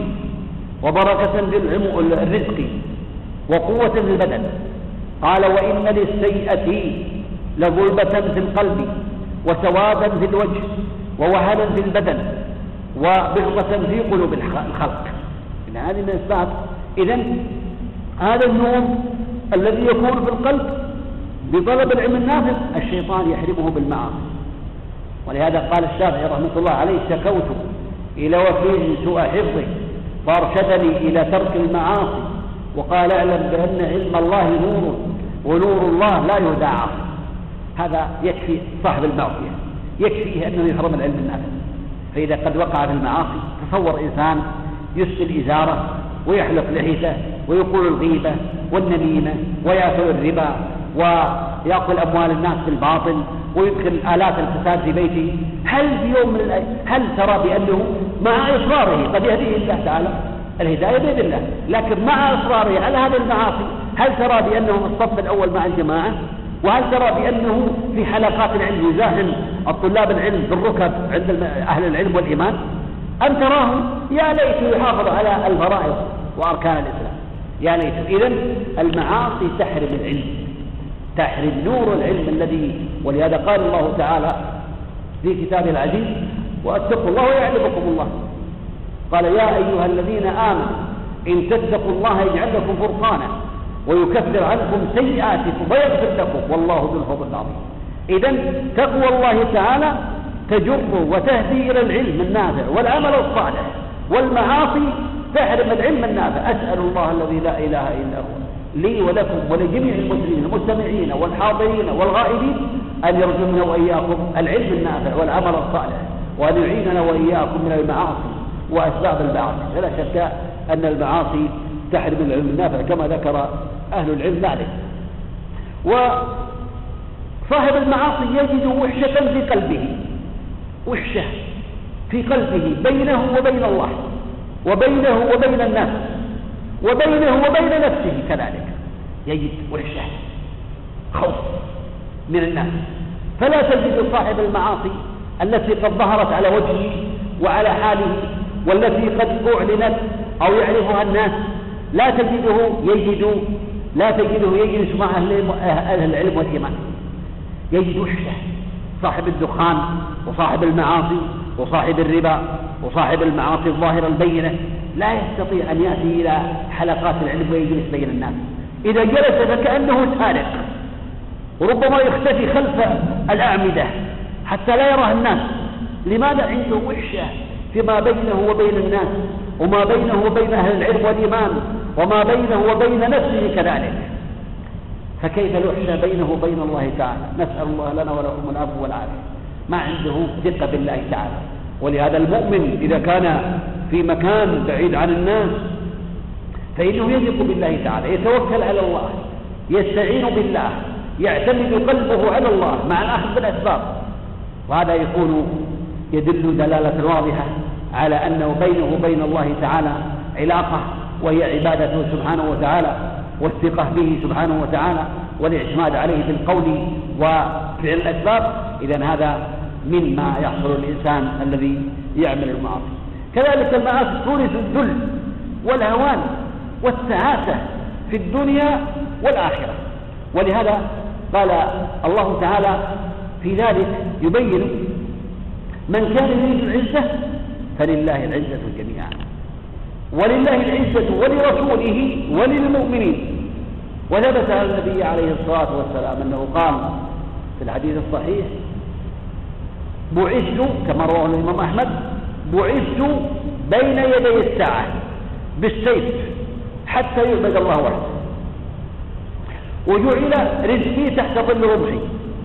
وبركة في الرزق وقوة في البدن. قال وإن للسيئة لظلمة في القلب وسوادا في الوجه ووهنا في البدن وبغضة في قلوب الخلق. إذن هذه من الأسباب. إذن هذا النور الذي يكون في القلب بطلب العلم النافع الشيطان يحرمه بالمعاصي. ولهذا قال الشافعي رحمة الله عليه شكوت إلى وكيل سوء حفظه فارشدني إلى ترك المعاصي وقال اعلم بأن علم الله نور ونور الله لا يداعى. هذا يكفي صاحب المعصية، يكفيه أنه يحرم العلم النافع. فإذا قد وقع في المعاصي تصور إنسان يسل إزاره ويحلق لحيته ويقول الغيبة والنميمة ويأكل الربا ويأكل أموال الناس بالباطل ويدخل آلات الفساد في بيته. هل في يوم من الأيام هل ترى بأنه مع إصراره قد يهديه الله تعالى؟ الهداية بيد الله، لكن مع إصراره على هذه المعاصي هل ترى بأنه في الصف الأول مع الجماعة؟ وهل ترى بأنه في حلقات العلم يزاحم الطلاب العلم بالركب عند أهل العلم والإيمان؟ أم تراه يا ليت يحافظ على الفرائض وأركان الإسلام؟ يا ليت. إذن المعاصي تحرم العلم، تحرم نور العلم الذي، ولهذا قال الله تعالى في كتابه العزيز واتقوا الله ويعلمكم الله. قال يا أيها الذين آمنوا إن تتقوا الله يجعل لكم فرقانا ويكفر عنكم سيئاتكم ويغفر لكم والله ذو الفضل العظيم. إذن تقوى الله تعالى تجر وتهدي إلى العلم النافع والعمل الصالح، والمعاصي تحرم العلم النافع. أسأل الله الذي لا إله إلا هو لي ولكم ولجميع المسلمين المستمعين والحاضرين والغائبين أن يرزقنا وإياكم العلم النافع والعمل الصالح، وأن يعيننا وإياكم من المعاصي وأسباب المعاصي. فلا شك أن المعاصي تحرم العلم النافع كما ذكر أهل العلم ذلك. وصاحب المعاصي يجد وحشة في قلبه، وحشة في قلبه بينه وبين الله وبينه وبين الناس وبينه وبين نفسه كذلك، يجد وحشة خوف من الناس. فلا تجد صاحب المعاصي التي قد ظهرت على وجهه وعلى حاله والتي قد أعلنت أو يعرفها الناس، لا تجده يجلس مع أهل العلم والإيمان، يجد وحدة. صاحب الدخان وصاحب المعاصي وصاحب الربا وصاحب المعاصي الظاهرة البينة لا يستطيع أن يأتي إلى حلقات العلم ويجلس بين الناس. إذا جلس فكأنه سارق، وربما يختفي خلف الأعمدة حتى لا يراه الناس. لماذا؟ عنده وحشة فيما بينه وبين الناس، وما بينه وبين أهل العلم والإيمان، وما بينه وبين نفسه كذلك. فكيف الوحشة بينه وبين الله تعالى؟ نسأل الله لنا ولكم العفو والعافية. ما عنده ثقة بالله تعالى. ولهذا المؤمن إذا كان في مكان بعيد عن الناس فإنه يثق بالله تعالى، يتوكل على الله، يستعين بالله، يعتمد قلبه على الله مع الأخذ بالأسباب. وهذا يدل دلالة واضحة على أنه بينه وبين الله تعالى علاقة، وهي عبادته سبحانه وتعالى، والثقة به سبحانه وتعالى، والاعتماد عليه بالقول وفعل الأسباب. إذن هذا مما يحصل الإنسان الذي يعمل المعاصي. كذلك المعاصي تورث الذل والهوان والتعاسة في الدنيا والآخرة. ولهذا قال الله تعالى في ذلك يبين: من كان يريد العزة فلله العزة جميعا، ولله العزة ولرسوله وللمؤمنين. وثبت عن النبي عليه الصلاة والسلام أنه قال في الحديث الصحيح: بعثت، كما رواه الإمام أحمد، بعثت بين يدي الساعة بالسيف حتى يعبد الله وحده، وجعل رزقي تحت ظل رمحي،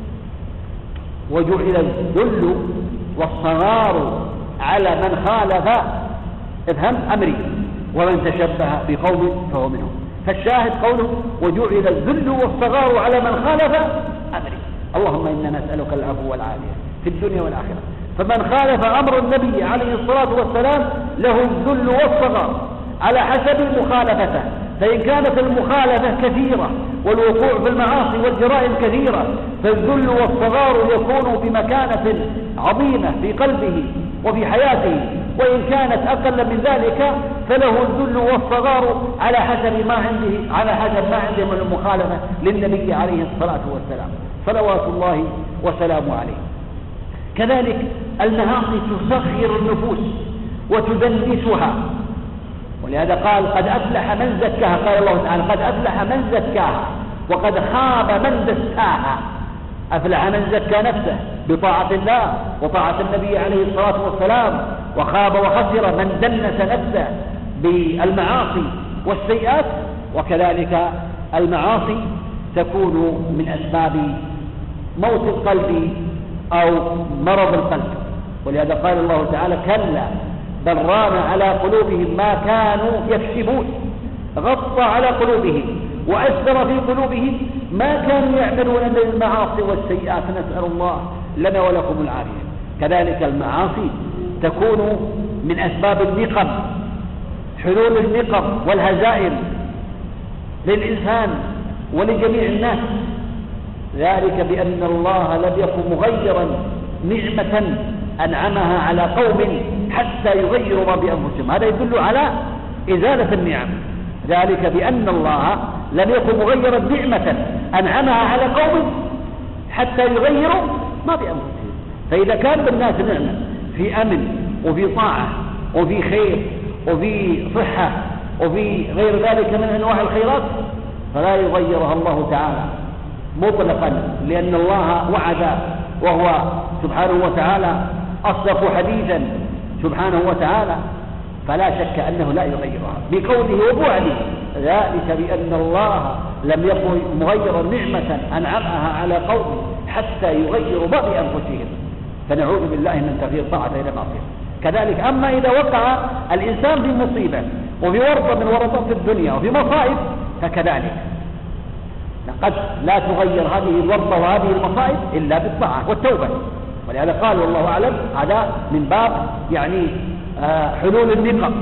وجعل الذل والصغار على من خالف افهم أمري، ومن تشبه بقوم فهو منهم. فالشاهد قوله: وجعل الذل والصغار على من خالف أمري. اللهم إنا نسألك العفو والعافية في الدنيا والآخرة. فمن خالف أمر النبي عليه الصلاة والسلام له الذل والصغار على حسب مخالفته. فإن كانت المخالفة كثيرة والوقوع في المعاصي والجرائم كثيرة فالذل والصغار يكون بمكانة عظيمة في قلبه وفي حياته، وإن كانت أقل من ذلك فله الذل والصغار على حسب ما عنده من المخالفة للنبي عليه الصلاة والسلام صلوات الله وسلامه عليه. كذلك المعاصي تصغر النفوس وتدنسها، ولهذا قال: قد أفلح من زكاها. قال الله تعالى: قد أفلح من زكاها وقد خاب من دساها. أفلح من زكى نفسه بطاعة الله وطاعة النبي عليه الصلاة والسلام، وخاب وخسر من دنس نفسه بالمعاصي والسيئات. وكذلك المعاصي تكون من أسباب موت القلب أو مرض القلب. ولهذا قال الله تعالى: كلا بل ران على قلوبهم ما كانوا يكسبون. غطى على قلوبهم وأثر في قلوبهم ما كانوا يعملون من المعاصي والسيئات. نسأل الله لنا ولكم العافية. كذلك المعاصي تكون من أسباب النقم، حلول النقم والهزائم للإنسان ولجميع الناس. ذلك بأن الله لم يكن مغيرا نعمة أنعمها على قوم حتى يغيروا ما بأنفسهم. هذا يدل على إزالة النعم. ذلك بأن الله لم يكن مغيرا نعمة أنعمها على قوم حتى يغيروا ما بأنفسهم. فإذا كان بالناس نعمة في أمن وفي طاعة وفي خير وفي صحة وفي غير ذلك من أنواع الخيرات فلا يغيرها الله تعالى مطلقا، لأن الله وعد وهو سبحانه وتعالى أصدق حديثا سبحانه وتعالى، فلا شك أنه لا يغيرها بقوله وبوعده. ذلك بأن الله لم يكن مغيرا نعمة أنعمها على قوم حتى يغيروا ما بأنفسهم، فنعوذ بالله من تغيير طاعة إلى معصية. كذلك أما إذا وقع الإنسان في مصيبة وفي ورطة من ورطات الدنيا وفي مصائب فكذلك قد لا تغير هذه الورطة وهذه المصائب إلا بالطاعة والتوبة. ولهذا قال والله أعلم هذا من باب حلول النقم.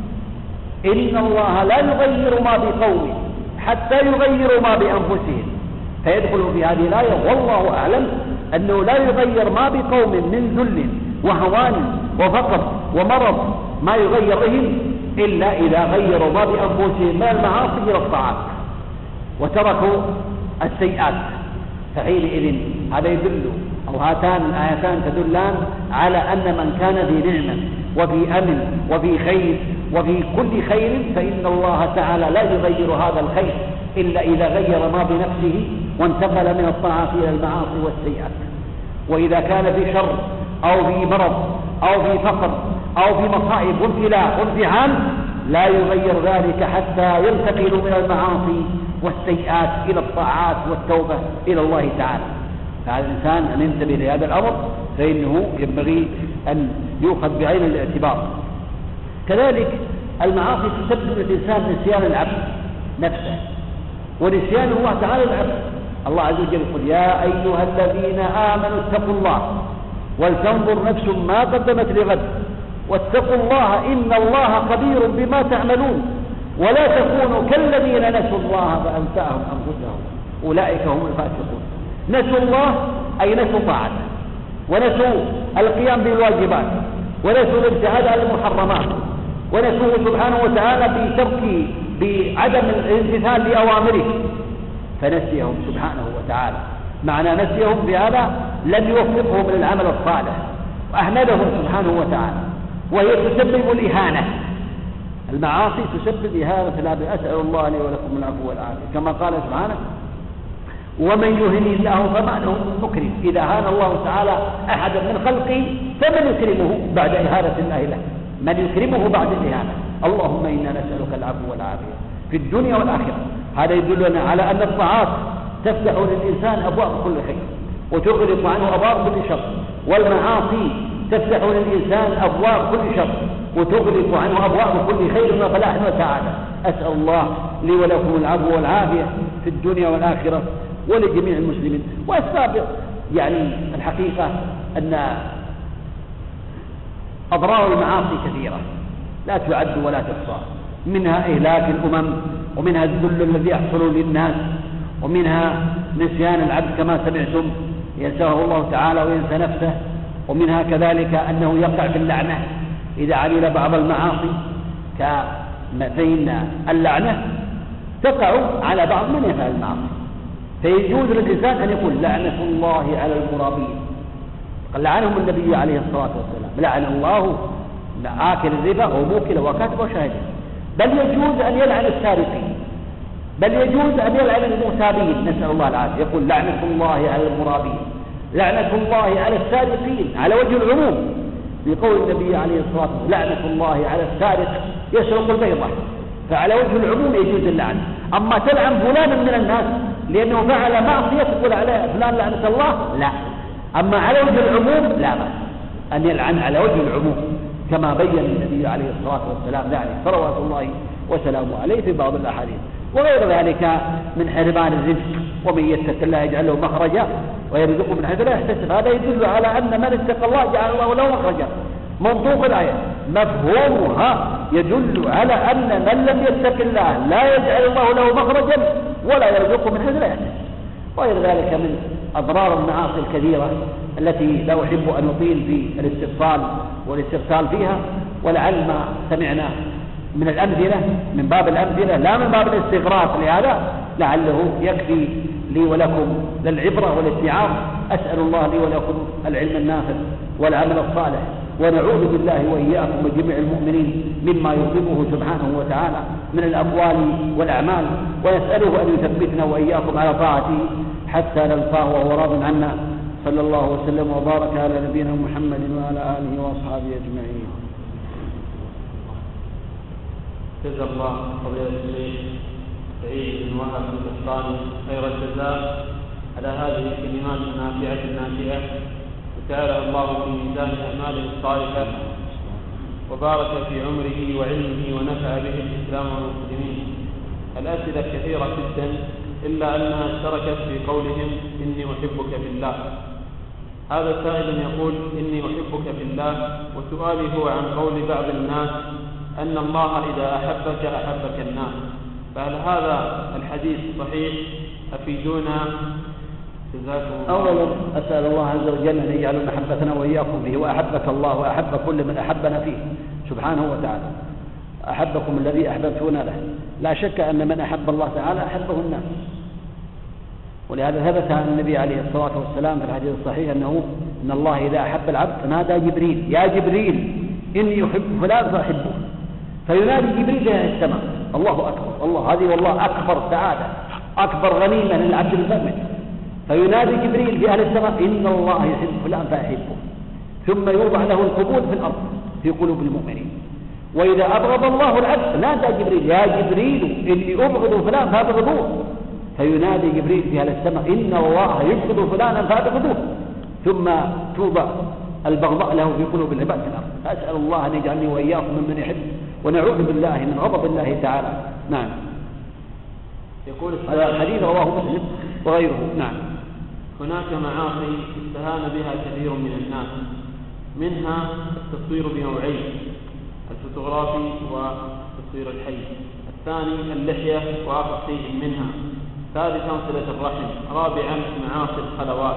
إن الله لا يغير ما بقوم حتى يغيروا ما بأنفسهم، فيدخل في هذه الآية والله أعلم أنه لا يغير ما بقوم من ذل وهوان وفقر ومرض ما يغير بهم إلا إذا غيروا ما بأنفسهم من المعاصي إلى الطاعات وتركوا السيئات. فحينئذ هذا يدل أو هاتان الآيتان تدلان على أن من كان في نعمة وفي أمن وفي خير وفي كل خير فإن الله تعالى لا يغير هذا الخير إلا إذا غير ما بنفسه وانتقل من الطاعات إلى المعاصي والسيئات. وإذا كان في شر أو في مرض أو في فقر أو في مصائب وابتلاء وامتحان لا يغير ذلك حتى ينتقل من المعاصي والسيئات إلى الطاعات والتوبة إلى الله تعالى. فعلى الإنسان أن ينتبه لهذا الأمر فإنه ينبغي أن يؤخذ بعين الاعتبار. كذلك المعاصي تسبب للإنسان نسيان العبد نفسه ونسيان الله تعالى العبد. الله عز وجل يقول يا أيها الذين آمنوا اتقوا الله ولتنظر نفس ما قدمت لغد واتقوا الله إن الله خبير بما تعملون ولا تكونوا كالذين نسوا الله فأنساهم أنفسهم أولئك هم الفاسقون. نسوا الله أي نسوا طاعته ونسوا القيام بالواجبات ونسوا الابتعاد عن المحرمات ونسوه سبحانه وتعالى بعدم الامتثال لأوامره فنسيهم سبحانه وتعالى. معنى نسيهم بهذا لم يوفقهم للعمل الصالح وأهملهم سبحانه وتعالى. وهي تسبب الإهانة. المعاصي تسبب إهانة العبد. أسأل الله لي ولكم العفو والعافية كما قال سبحانه ومن يهن الله فما له من مكرم. إذا هان الله تعالى أحدا من خلقه فمن يكرمه بعد إهانة الله له؟ من يكرمه بعد الإهانة؟ اللهم إنا نسألك العفو والعافية في الدنيا والآخرة. هذا يدلنا على أن الطاعات تفتح للإنسان أبواب كل خير وتغلق عنه أبواب كل شر، والمعاصي تفتح للإنسان أبواب كل شر وتغلق عنه أبواب كل خير وفلاح وسعادة. أسأل الله لي ولكم العفو والعافية في الدنيا والآخرة ولجميع المسلمين. وأسباب يعني الحقيقة أن أضرار المعاصي كثيرة لا تعد ولا تحصى، منها إهلاك الأمم ومنها الذل الذي يحصل للناس ومنها نسيان العبد كما سمعتم ينساه الله تعالى وينسى نفسه، ومنها كذلك أنه يقع في اللعنة إذا عمل بعض المعاصي فإن اللعنة تقع على بعض من يفعل المعاصي. فيجوز للإنسان أن يقول لعنة الله على المرابين. قال لعنهم النبي عليه الصلاة والسلام لعن الله آكل الربا وموكل وكاتب وشاهد. بل يجوز أن يلعن السارقين، بل يجوز أن يلعن المغتابين نسأل الله العافية. يقول لعنة الله على المرابين، لعنة الله على السارقين على وجه العموم بقول النبي عليه الصلاة والسلام لعنة الله على السارق يسرق البيضة، فعلى وجه العموم يجوز اللعن. أما تلعن فلانا من الناس لأنه فعل معصية تقول عليه فلان لعنة الله، لا. أما على وجه العموم لا بأس أن يلعن على وجه العموم كما بين النبي عليه الصلاة والسلام ذلك صلوات الله وسلامه عليه في بعض الأحاديث. وغير ذلك من حرمان الرزق ومن يتق الله يجعل له مخرجا ويرزقه من حيث لا يحتسب. هذا يدل على أن من اتقى الله جعل الله له مخرجا. منطوق الآية مفهومها يدل على أن من لم يتق الله لا يجعل الله له مخرجا ولا يرزقه من حيث لا يحتسب. وغير ذلك من أضرار المعاصي الكثيرة التي لا أحب أن أطيل في الاستفصال والاستفصال فيها، ولعل ما سمعنا من الأمثلة من باب الأمثلة لا من باب الاستغراق، لهذا لعله يكفي لي ولكم للعبرة والاتعاظ. أسأل الله لي ولكم العلم النافع والعمل الصالح، ونعوذ بالله وإياكم وجميع المؤمنين مما يغضبه سبحانه وتعالى من الأقوال والأعمال، ونسأله أن يثبتنا وإياكم على طاعته حتى نلقاه وهو راض عنا. صلى الله وسلم وبارك على نبينا محمد وعلى آله وأصحابه أجمعين. جزا الله فضيلة الشيخ سعيد بن وهب القحطاني خير الجزاء على هذه الكلمات النافعة النافعة، وجعله الله في ميزان أعماله الصالحة وبارك في عمره وعلمه ونفع به الإسلام والمسلمين. الأسئلة كثيرة جدا إلا أنها اشتركت في قولهم إني أحبك في الله. هذا سائل يقول إني أحبك في الله، وسؤالي هو عن قول بعض الناس أن الله إذا أحبك أحبك الناس، فهل هذا الحديث صحيح؟ أفيدونا جزاكم الله. أولا أسأل الله عز وجل أن يجعل محبتنا وإياكم فيه، وأحبك الله وأحب كل من أحبنا فيه سبحانه وتعالى، أحبكم الذي أحببتونا له. لا شك أن من أحب الله تعالى أحبه الناس، ولهذا ثبت عن النبي عليه الصلاة والسلام في الحديث الصحيح إن الله إذا أحب العبد نادى جبريل: يا جبريل إني أحب فلان فأحبه، فينادي جبريل في السماء: الله أكبر، الله هذه والله أكبر سعادة، أكبر غنيمة للعبد المؤمن. فينادي جبريل في أهل السماء: إن الله يحب فلان فأحبه، ثم يوضع له القبول في الأرض في قلوب المؤمنين. وإذا أبغض الله العبد نادى جبريل: يا جبريل إني أبغض فلان فأبغضوه، فينادي جبريل في أهل السماء: إن الله يبغض فلانا فأبغضوه، ثم توضع البغضاء له في قلوب العباد في الأرض. أسأل الله أن يجعلني وإياكم ممن يحب، ونعوذ بالله من غضب الله تعالى. نعم. يقول هذا الحديث رواه مسلم وغيره. نعم. هناك معاصي استهان بها كثير من الناس، منها التصوير بنوعين: الفوتوغرافي والتصوير الحي. الثاني اللحية وآخر شيء منها. ثالثا صلة الرحم. رابعا معاصي الخلوات.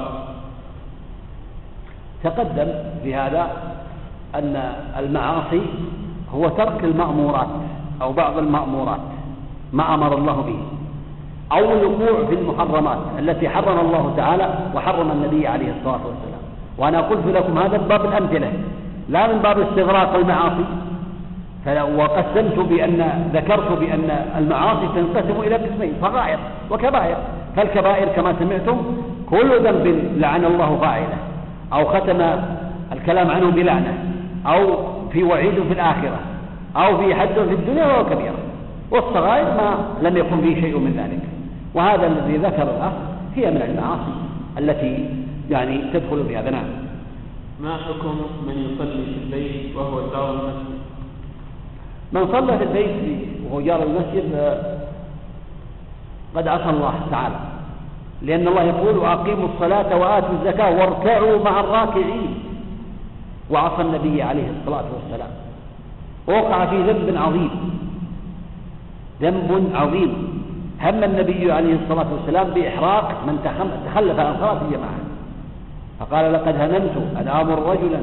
تقدم في هذا أن المعاصي هو ترك المأمورات أو بعض المأمورات ما أمر الله به، أو الوقوع في المحرمات التي حرم الله تعالى وحرم النبي عليه الصلاة والسلام. وأنا قلت لكم هذا من باب الأمثلة لا من باب استغراق المعاصي. وقسمت ذكرت بأن المعاصي تنقسم إلى قسمين: صغائر وكبائر. فالكبائر كما سمعتم كل ذنب لعن الله فاعله، أو ختم الكلام عنه بلعنة، أو في وعيد في الآخرة، أو في حد في الدنيا وهو كبيرة. والصغائر ما لم يكن فيه شيء من ذلك. وهذا الذي ذكر الأخ هي من المعاصي التي تدخل في هذا. نعم. ما حكم من يصلي في البيت وهو جار المسجد؟ من صلى في البيت وهو جار المسجد قد عصى الله تعالى، لأن الله يقول: وأقيموا الصلاة وآتوا الزكاة واركعوا مع الراكعين. وعصى النبي عليه الصلاة والسلام، ووقع في ذنب عظيم. هم النبي عليه الصلاة والسلام بإحراق من تخلف عن صلاة الجماعة، فقال: لقد هممت أن آمر رجلا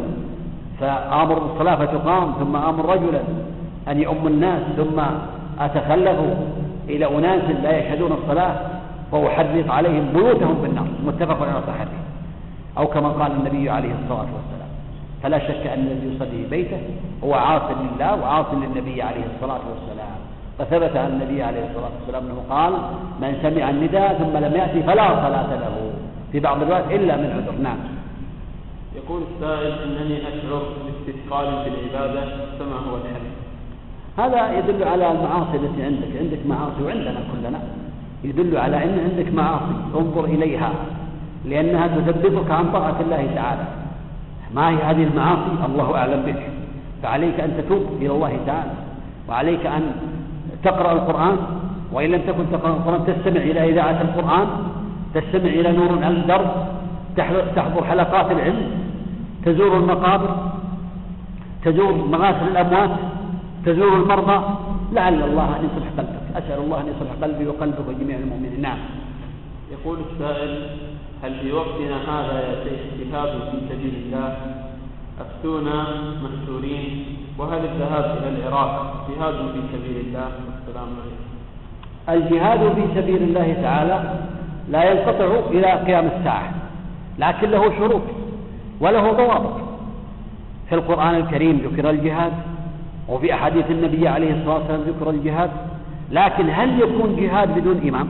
فآمر بالصلاة فتقام، ثم آمر رجلا أن يؤم الناس، ثم أتخلف إلى أناس لا يشهدون الصلاة وأحرق عليهم بيوتهم بالنار. متفق على صحته، أو كما قال النبي عليه الصلاة والسلام. فلا شك أن الذي يصلي في بيته هو عاص لله وعاص للنبي عليه الصلاة والسلام. فثبت عن النبي عليه الصلاة والسلام أنه قال: من سمع النداء ثم لم يأتي فلا صلاة له، في بعض الروايات إلا من عذر. نعم. يقول السائل: إنني أشعر باستثقال في العبادة، فما هو الحل؟ هذا يدل على المعاصي التي عندك معاصي، وعندنا كلنا، يدل على أن عندك معاصي. انظر إليها، لأنها تثبتك عن طاعة الله تعالى. ما هي هذه المعاصي؟ الله أعلم بك. فعليك أن تتوب إلى الله تعالى، وعليك أن تقرأ القرآن، وإن لم تكن تقرأ القرآن تستمع إلى إذاعة القرآن، تستمع إلى نور على الدرب، تحضر حلقات العلم، تزور المقابر، تزور مغاسل الأموات، تزور المرضى، لعل الله أن يصلح قلبك. أسأل الله أن يصلح قلبي وقلبك وجميع المؤمنين. نعم. يقول السائل: هل في وقتنا هذا يا شيخ جهاد في سبيل الله؟ أفتونا محسورين، وهل الذهاب إلى العراق جهاد في سبيل الله؟ والسلام عليكم. الجهاد في سبيل الله تعالى لا ينقطع إلى قيام الساعة، لكن له شروط وله ضوابط. في القرآن الكريم ذكر الجهاد، وفي أحاديث النبي عليه الصلاة والسلام ذكر الجهاد. لكن هل يكون جهاد بدون إمام؟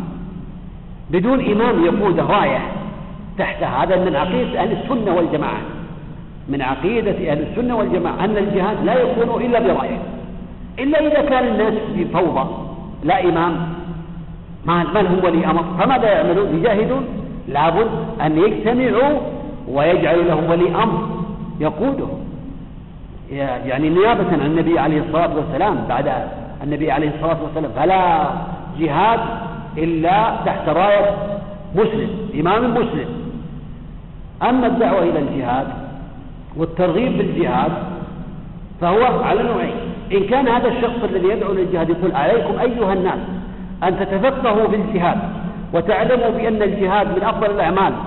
بدون إمام يقود راية تحت هذا من عقيدة أهل السنة والجماعة. من عقيدة أهل السنة والجماعة أن الجهاد لا يكون إلا براية، إلا إذا كان الناس في فوضى لا إمام، ما لهم ولي أمر، فماذا يعملون؟ يجاهدون. لابد أن يجتمعوا ويجعلوا لهم ولي أمر يقوده، نيابة عن النبي عليه الصلاة والسلام. بعد النبي عليه الصلاة والسلام فلا جهاد إلا تحت راية مسلم، إمام مسلم. أما الدعوة إلى الجهاد والترغيب بالجهاد فهو على نوعين: إن كان هذا الشخص الذي يدعو للجهاد يقول: عليكم أيها الناس أن تتفقهوا في الجهاد، وتعلموا بأن الجهاد من أفضل الأعمال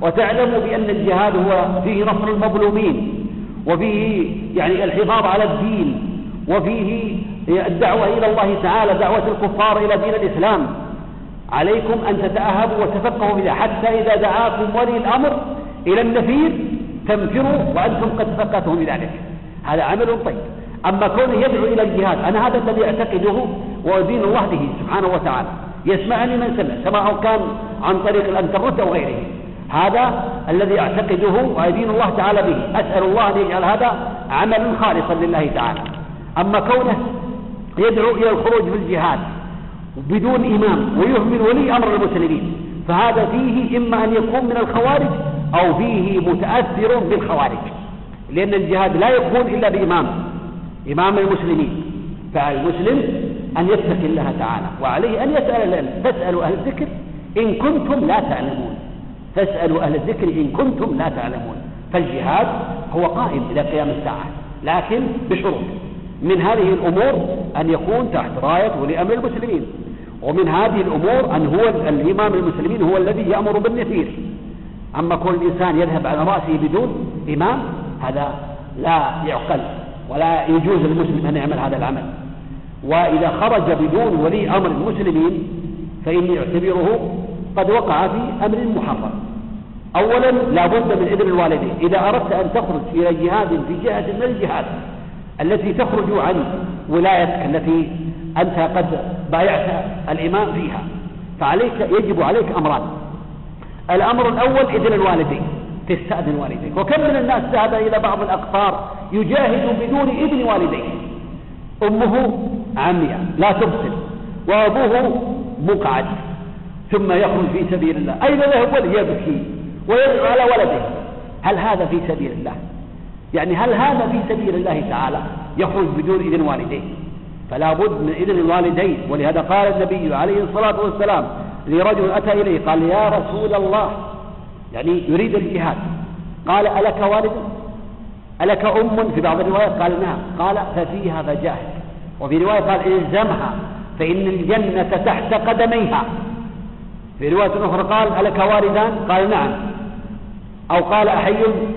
وتعلم بأن الجهاد هو فيه نصر المظلومين، وفيه يعني الحفاظ على الدين، وفيه الدعوة إلى الله تعالى، دعوة الكفار إلى دين الإسلام، عليكم أن تتأهبوا وتفقهوا بها، حتى إذا دعاكم ولي الأمر إلى النفير تنفروا وأنتم قد فقهتم بذلك. هذا عمل طيب. أما كونه يدعو إلى الجهاد، أنا هذا الذي أعتقده ودين الله به سبحانه وتعالى، يسمعني من سمع، سواء كان عن طريق الانترنت أو غيره، هذا الذي أعتقده ودين الله تعالى به. أسأل الله أن يجعل هذا عملا خالصا لله تعالى. أما كونه يدعو إلى الخروج في الجهاد بدون إمام ويهمل ولي أمر المسلمين، فهذا فيه إما أن يكون من الخوارج أو فيه متأثر بالخوارج، لأن الجهاد لا يكون إلا بإمام، إمام المسلمين. فالمسلم أن يتقي الله تعالى، وعليه أن يسأل العلم. فاسألوا أهل الذكر إن كنتم لا تعلمون، فاسألوا أهل الذكر إن كنتم لا تعلمون. فالجهاد هو قائم إلى قيام الساعة، لكن بشروط. من هذه الأمور أن يكون تحت راية ولي أمر المسلمين، ومن هذه الأمور أن هو الإمام المسلمين هو الذي يأمر بالنفير. أما كل إنسان يذهب على رأسه بدون إمام، هذا لا يعقل ولا يجوز للمسلم أن يعمل هذا العمل. وإذا خرج بدون ولي أمر المسلمين فإني أعتبره قد وقع في أمر محرم. أولا لا بد من إذن الوالدين. إذا أردت أن تخرج إلى جهاد في جهة من الجهاد التي تخرج عن ولايتك التي أنت قد بايعت الإمام فيها، فعليك يجب عليك أمران. الأمر الأول إذن الوالدين، تستأذن والديك. وكم من الناس ذهب إلى بعض الأقطار يجاهد بدون إذن والديه، أمه عمياء لا تبصر وأبوه مقعد، ثم يخرج في سبيل الله. أين ذهب يبكي ويدعو على ولده؟ هل هذا في سبيل الله؟ يعني هل هذا في سبيل الله تعالى يخرج بدون إذن والديه؟ فلا بد من إذن الوالدين. ولهذا قال النبي عليه الصلاة والسلام لرجل أتى إليه قال يا رسول الله، يعني يريد الجهاد، قال ألك والد؟ ألك أم؟ في بعض الروايات قال نعم، قال ففيها فجاهد. وفي رواية قال إلزمها فإن الجنة تحت قدميها. في رواية أخرى قال ألك والدان؟ قال نعم. أو قال أحد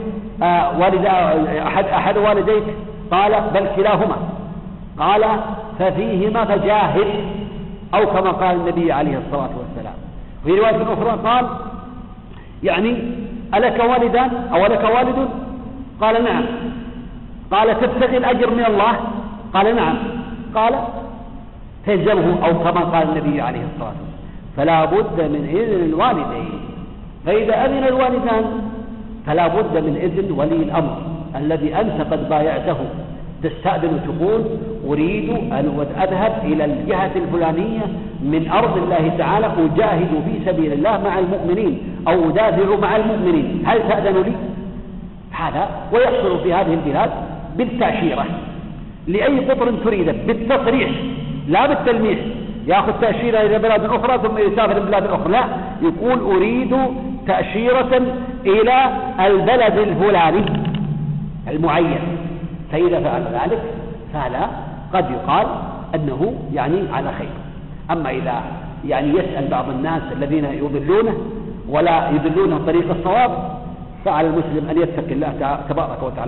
والديك؟ قال بل كلاهما. قال ففيهما فجاهد، أو كما قال النبي عليه الصلاة والسلام. في رواية أخرى قال يعني ألك والدان أو لك والد؟ قال نعم. قال تبتغي الأجر من الله؟ قال نعم. قال تلزمه، أو كما قال النبي عليه الصلاة والسلام. فلا بد من إذن الوالدين. فإذا أذن الوالدان فلا بد من إذن ولي الأمر الذي أنت قد بايعته. تستأذن تقول أريد أن أذهب إلى الجهة الفلانية من أرض الله تعالى أجاهد في سبيل الله مع المؤمنين أو أدافع مع المؤمنين، هل تأذن لي؟ هذا ويحصل في هذه البلاد بالتأشيرة لأي قطر تريده، بالتصريح لا بالتلميح. يأخذ تأشيرة إلى بلاد أخرى ثم يسافر إلى بلاد أخرى، لا، يقول أريد تأشيرة إلى البلد الفلاني المعين. فإذا فعل ذلك فهذا قد يقال أنه يعني على خير. أما إذا يعني يسأل بعض الناس الذين يضلونه ولا يدلونه طريق الصواب، فعلى المسلم أن يتقي الله تبارك وتعالى.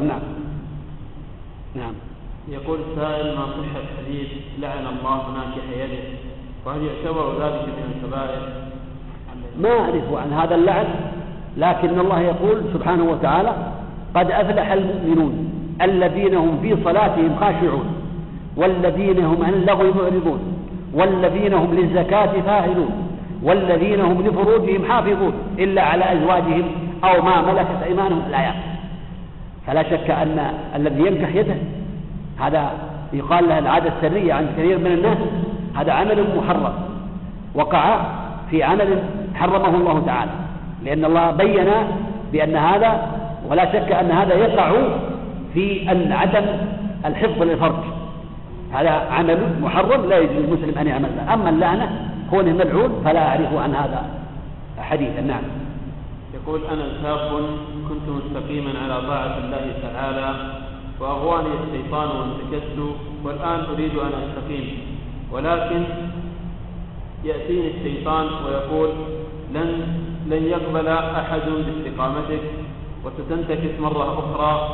نعم. يقول السائل ما صحة حديث لعن الله ناكح يده، وهل يعتبر ذلك من الكبائر؟ ما أعرف عن هذا اللعن، لكن الله يقول سبحانه وتعالى قد أفلح المؤمنون الذين هم في صلاتهم خاشعون والذين هم عن اللغو معرضون والذين هم للزكاة فاعلون والذين هم لفروجهم حافظون إلا على أزواجهم أو ما ملكت أيمانهم. الآيات. فلا شك أن الذي ينكح يده هذا يقال له العادة السرية عند كثير من الناس، هذا عمل محرم وقع في عمل حرمه الله تعالى، لأن الله بين بأن هذا، ولا شك أن هذا يقع في أن عدم الحفظ للفرج، هذا عمل محرم لا يجوز للمسلم أن يعمل. أما اللعنة كونه ملعون فلا أعرف عن هذا حديثا. نعم. يقول أنا شاب كنت مستقيما على طاعة الله تعالى وأغواني الشيطان وانتكست، والآن أريد أن أستقيم، ولكن يأتيني الشيطان ويقول لن لن يقبل أحد باستقامتك وستنتكس مرة أخرى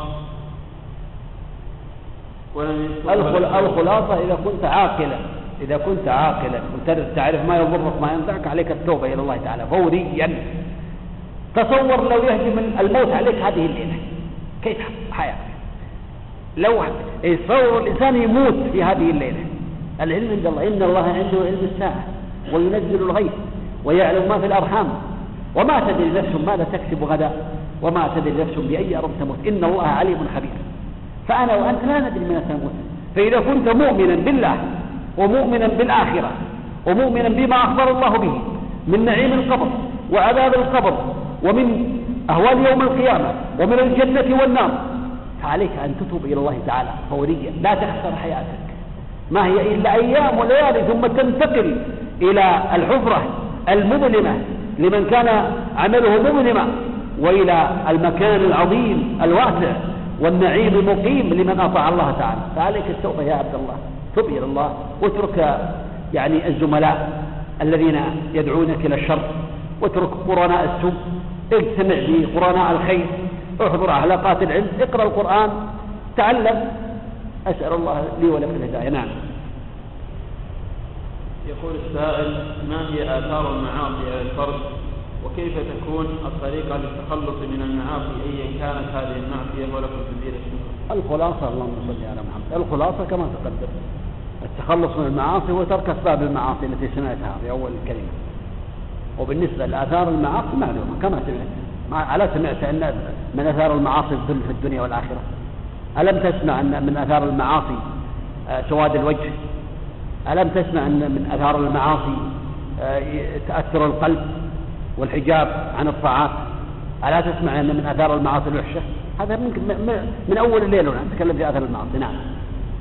الخلاصة إذا كنت عاقلا وتعرف ما يضرك ما ينفعك، عليك التوبة إلى الله تعالى فوريا. تصور لو يهجم الموت عليك هذه الليلة، كيف حياتك؟ لو يتصور الإنسان يموت في هذه الليلة. العلم عند الله، إن الله عنده علم الساعة وينزل الغيث ويعلم ما في الأرحام وما تدري نفس ماذا تكسب غدا وما تدري نفس بأي أرض تموت، إن الله عليم خبير. فأنا وأنت لا ندري من سنموت. فإذا كنت مؤمنا بالله ومؤمنا بالآخرة ومؤمنا بما أخبر الله به من نعيم القبر وعذاب القبر ومن أهوال يوم القيامة ومن الجنة والنار، فعليك أن تتوب إلى الله تعالى فوريا، لا تخسر حياتك، ما هي إلا أيام وليالي ثم تنتقل إلى الحفرة المظلمة لمن كان عمله مظلما، وإلى المكان العظيم الواسع والنعيم المقيم لمن أطاع الله تعالى. فعليك التوبة يا عبد الله، تب إلى الله واترك يعني الزملاء الذين يدعونك إلى الشر، واترك قرناء السوء، اجتمع بقرناء الخير، احضر حلقات العلم، اقرأ القرآن، تعلم. أسأل الله لي ولك الهداية. نعم. يقول السائل: ما هي آثار المعاصي على الفرد، وكيف تكون الطريقة للتخلص من المعاصي أيا كانت هذه المعصية ولكم كبيرة الشكر؟ الخلاصة، اللهم صل على محمد، الخلاصة كما تقدم: التخلص من المعاصي وترك أسباب المعاصي التي سمعتها في أول الكلمة. وبالنسبة لآثار المعاصي معلومة كما سمعت. ألا سمعت أن من آثار المعاصي الذل في الدنيا والآخرة؟ ألم تسمع أن من آثار المعاصي سواد الوجه؟ ألم تسمع أن من آثار المعاصي تأثر القلب والحجاب عن الطاعات؟ ألا تسمع أن من آثار المعاصي الوحشة؟ هذا من أول الليل ونحن نتكلم في آثار المعاصي. نعم.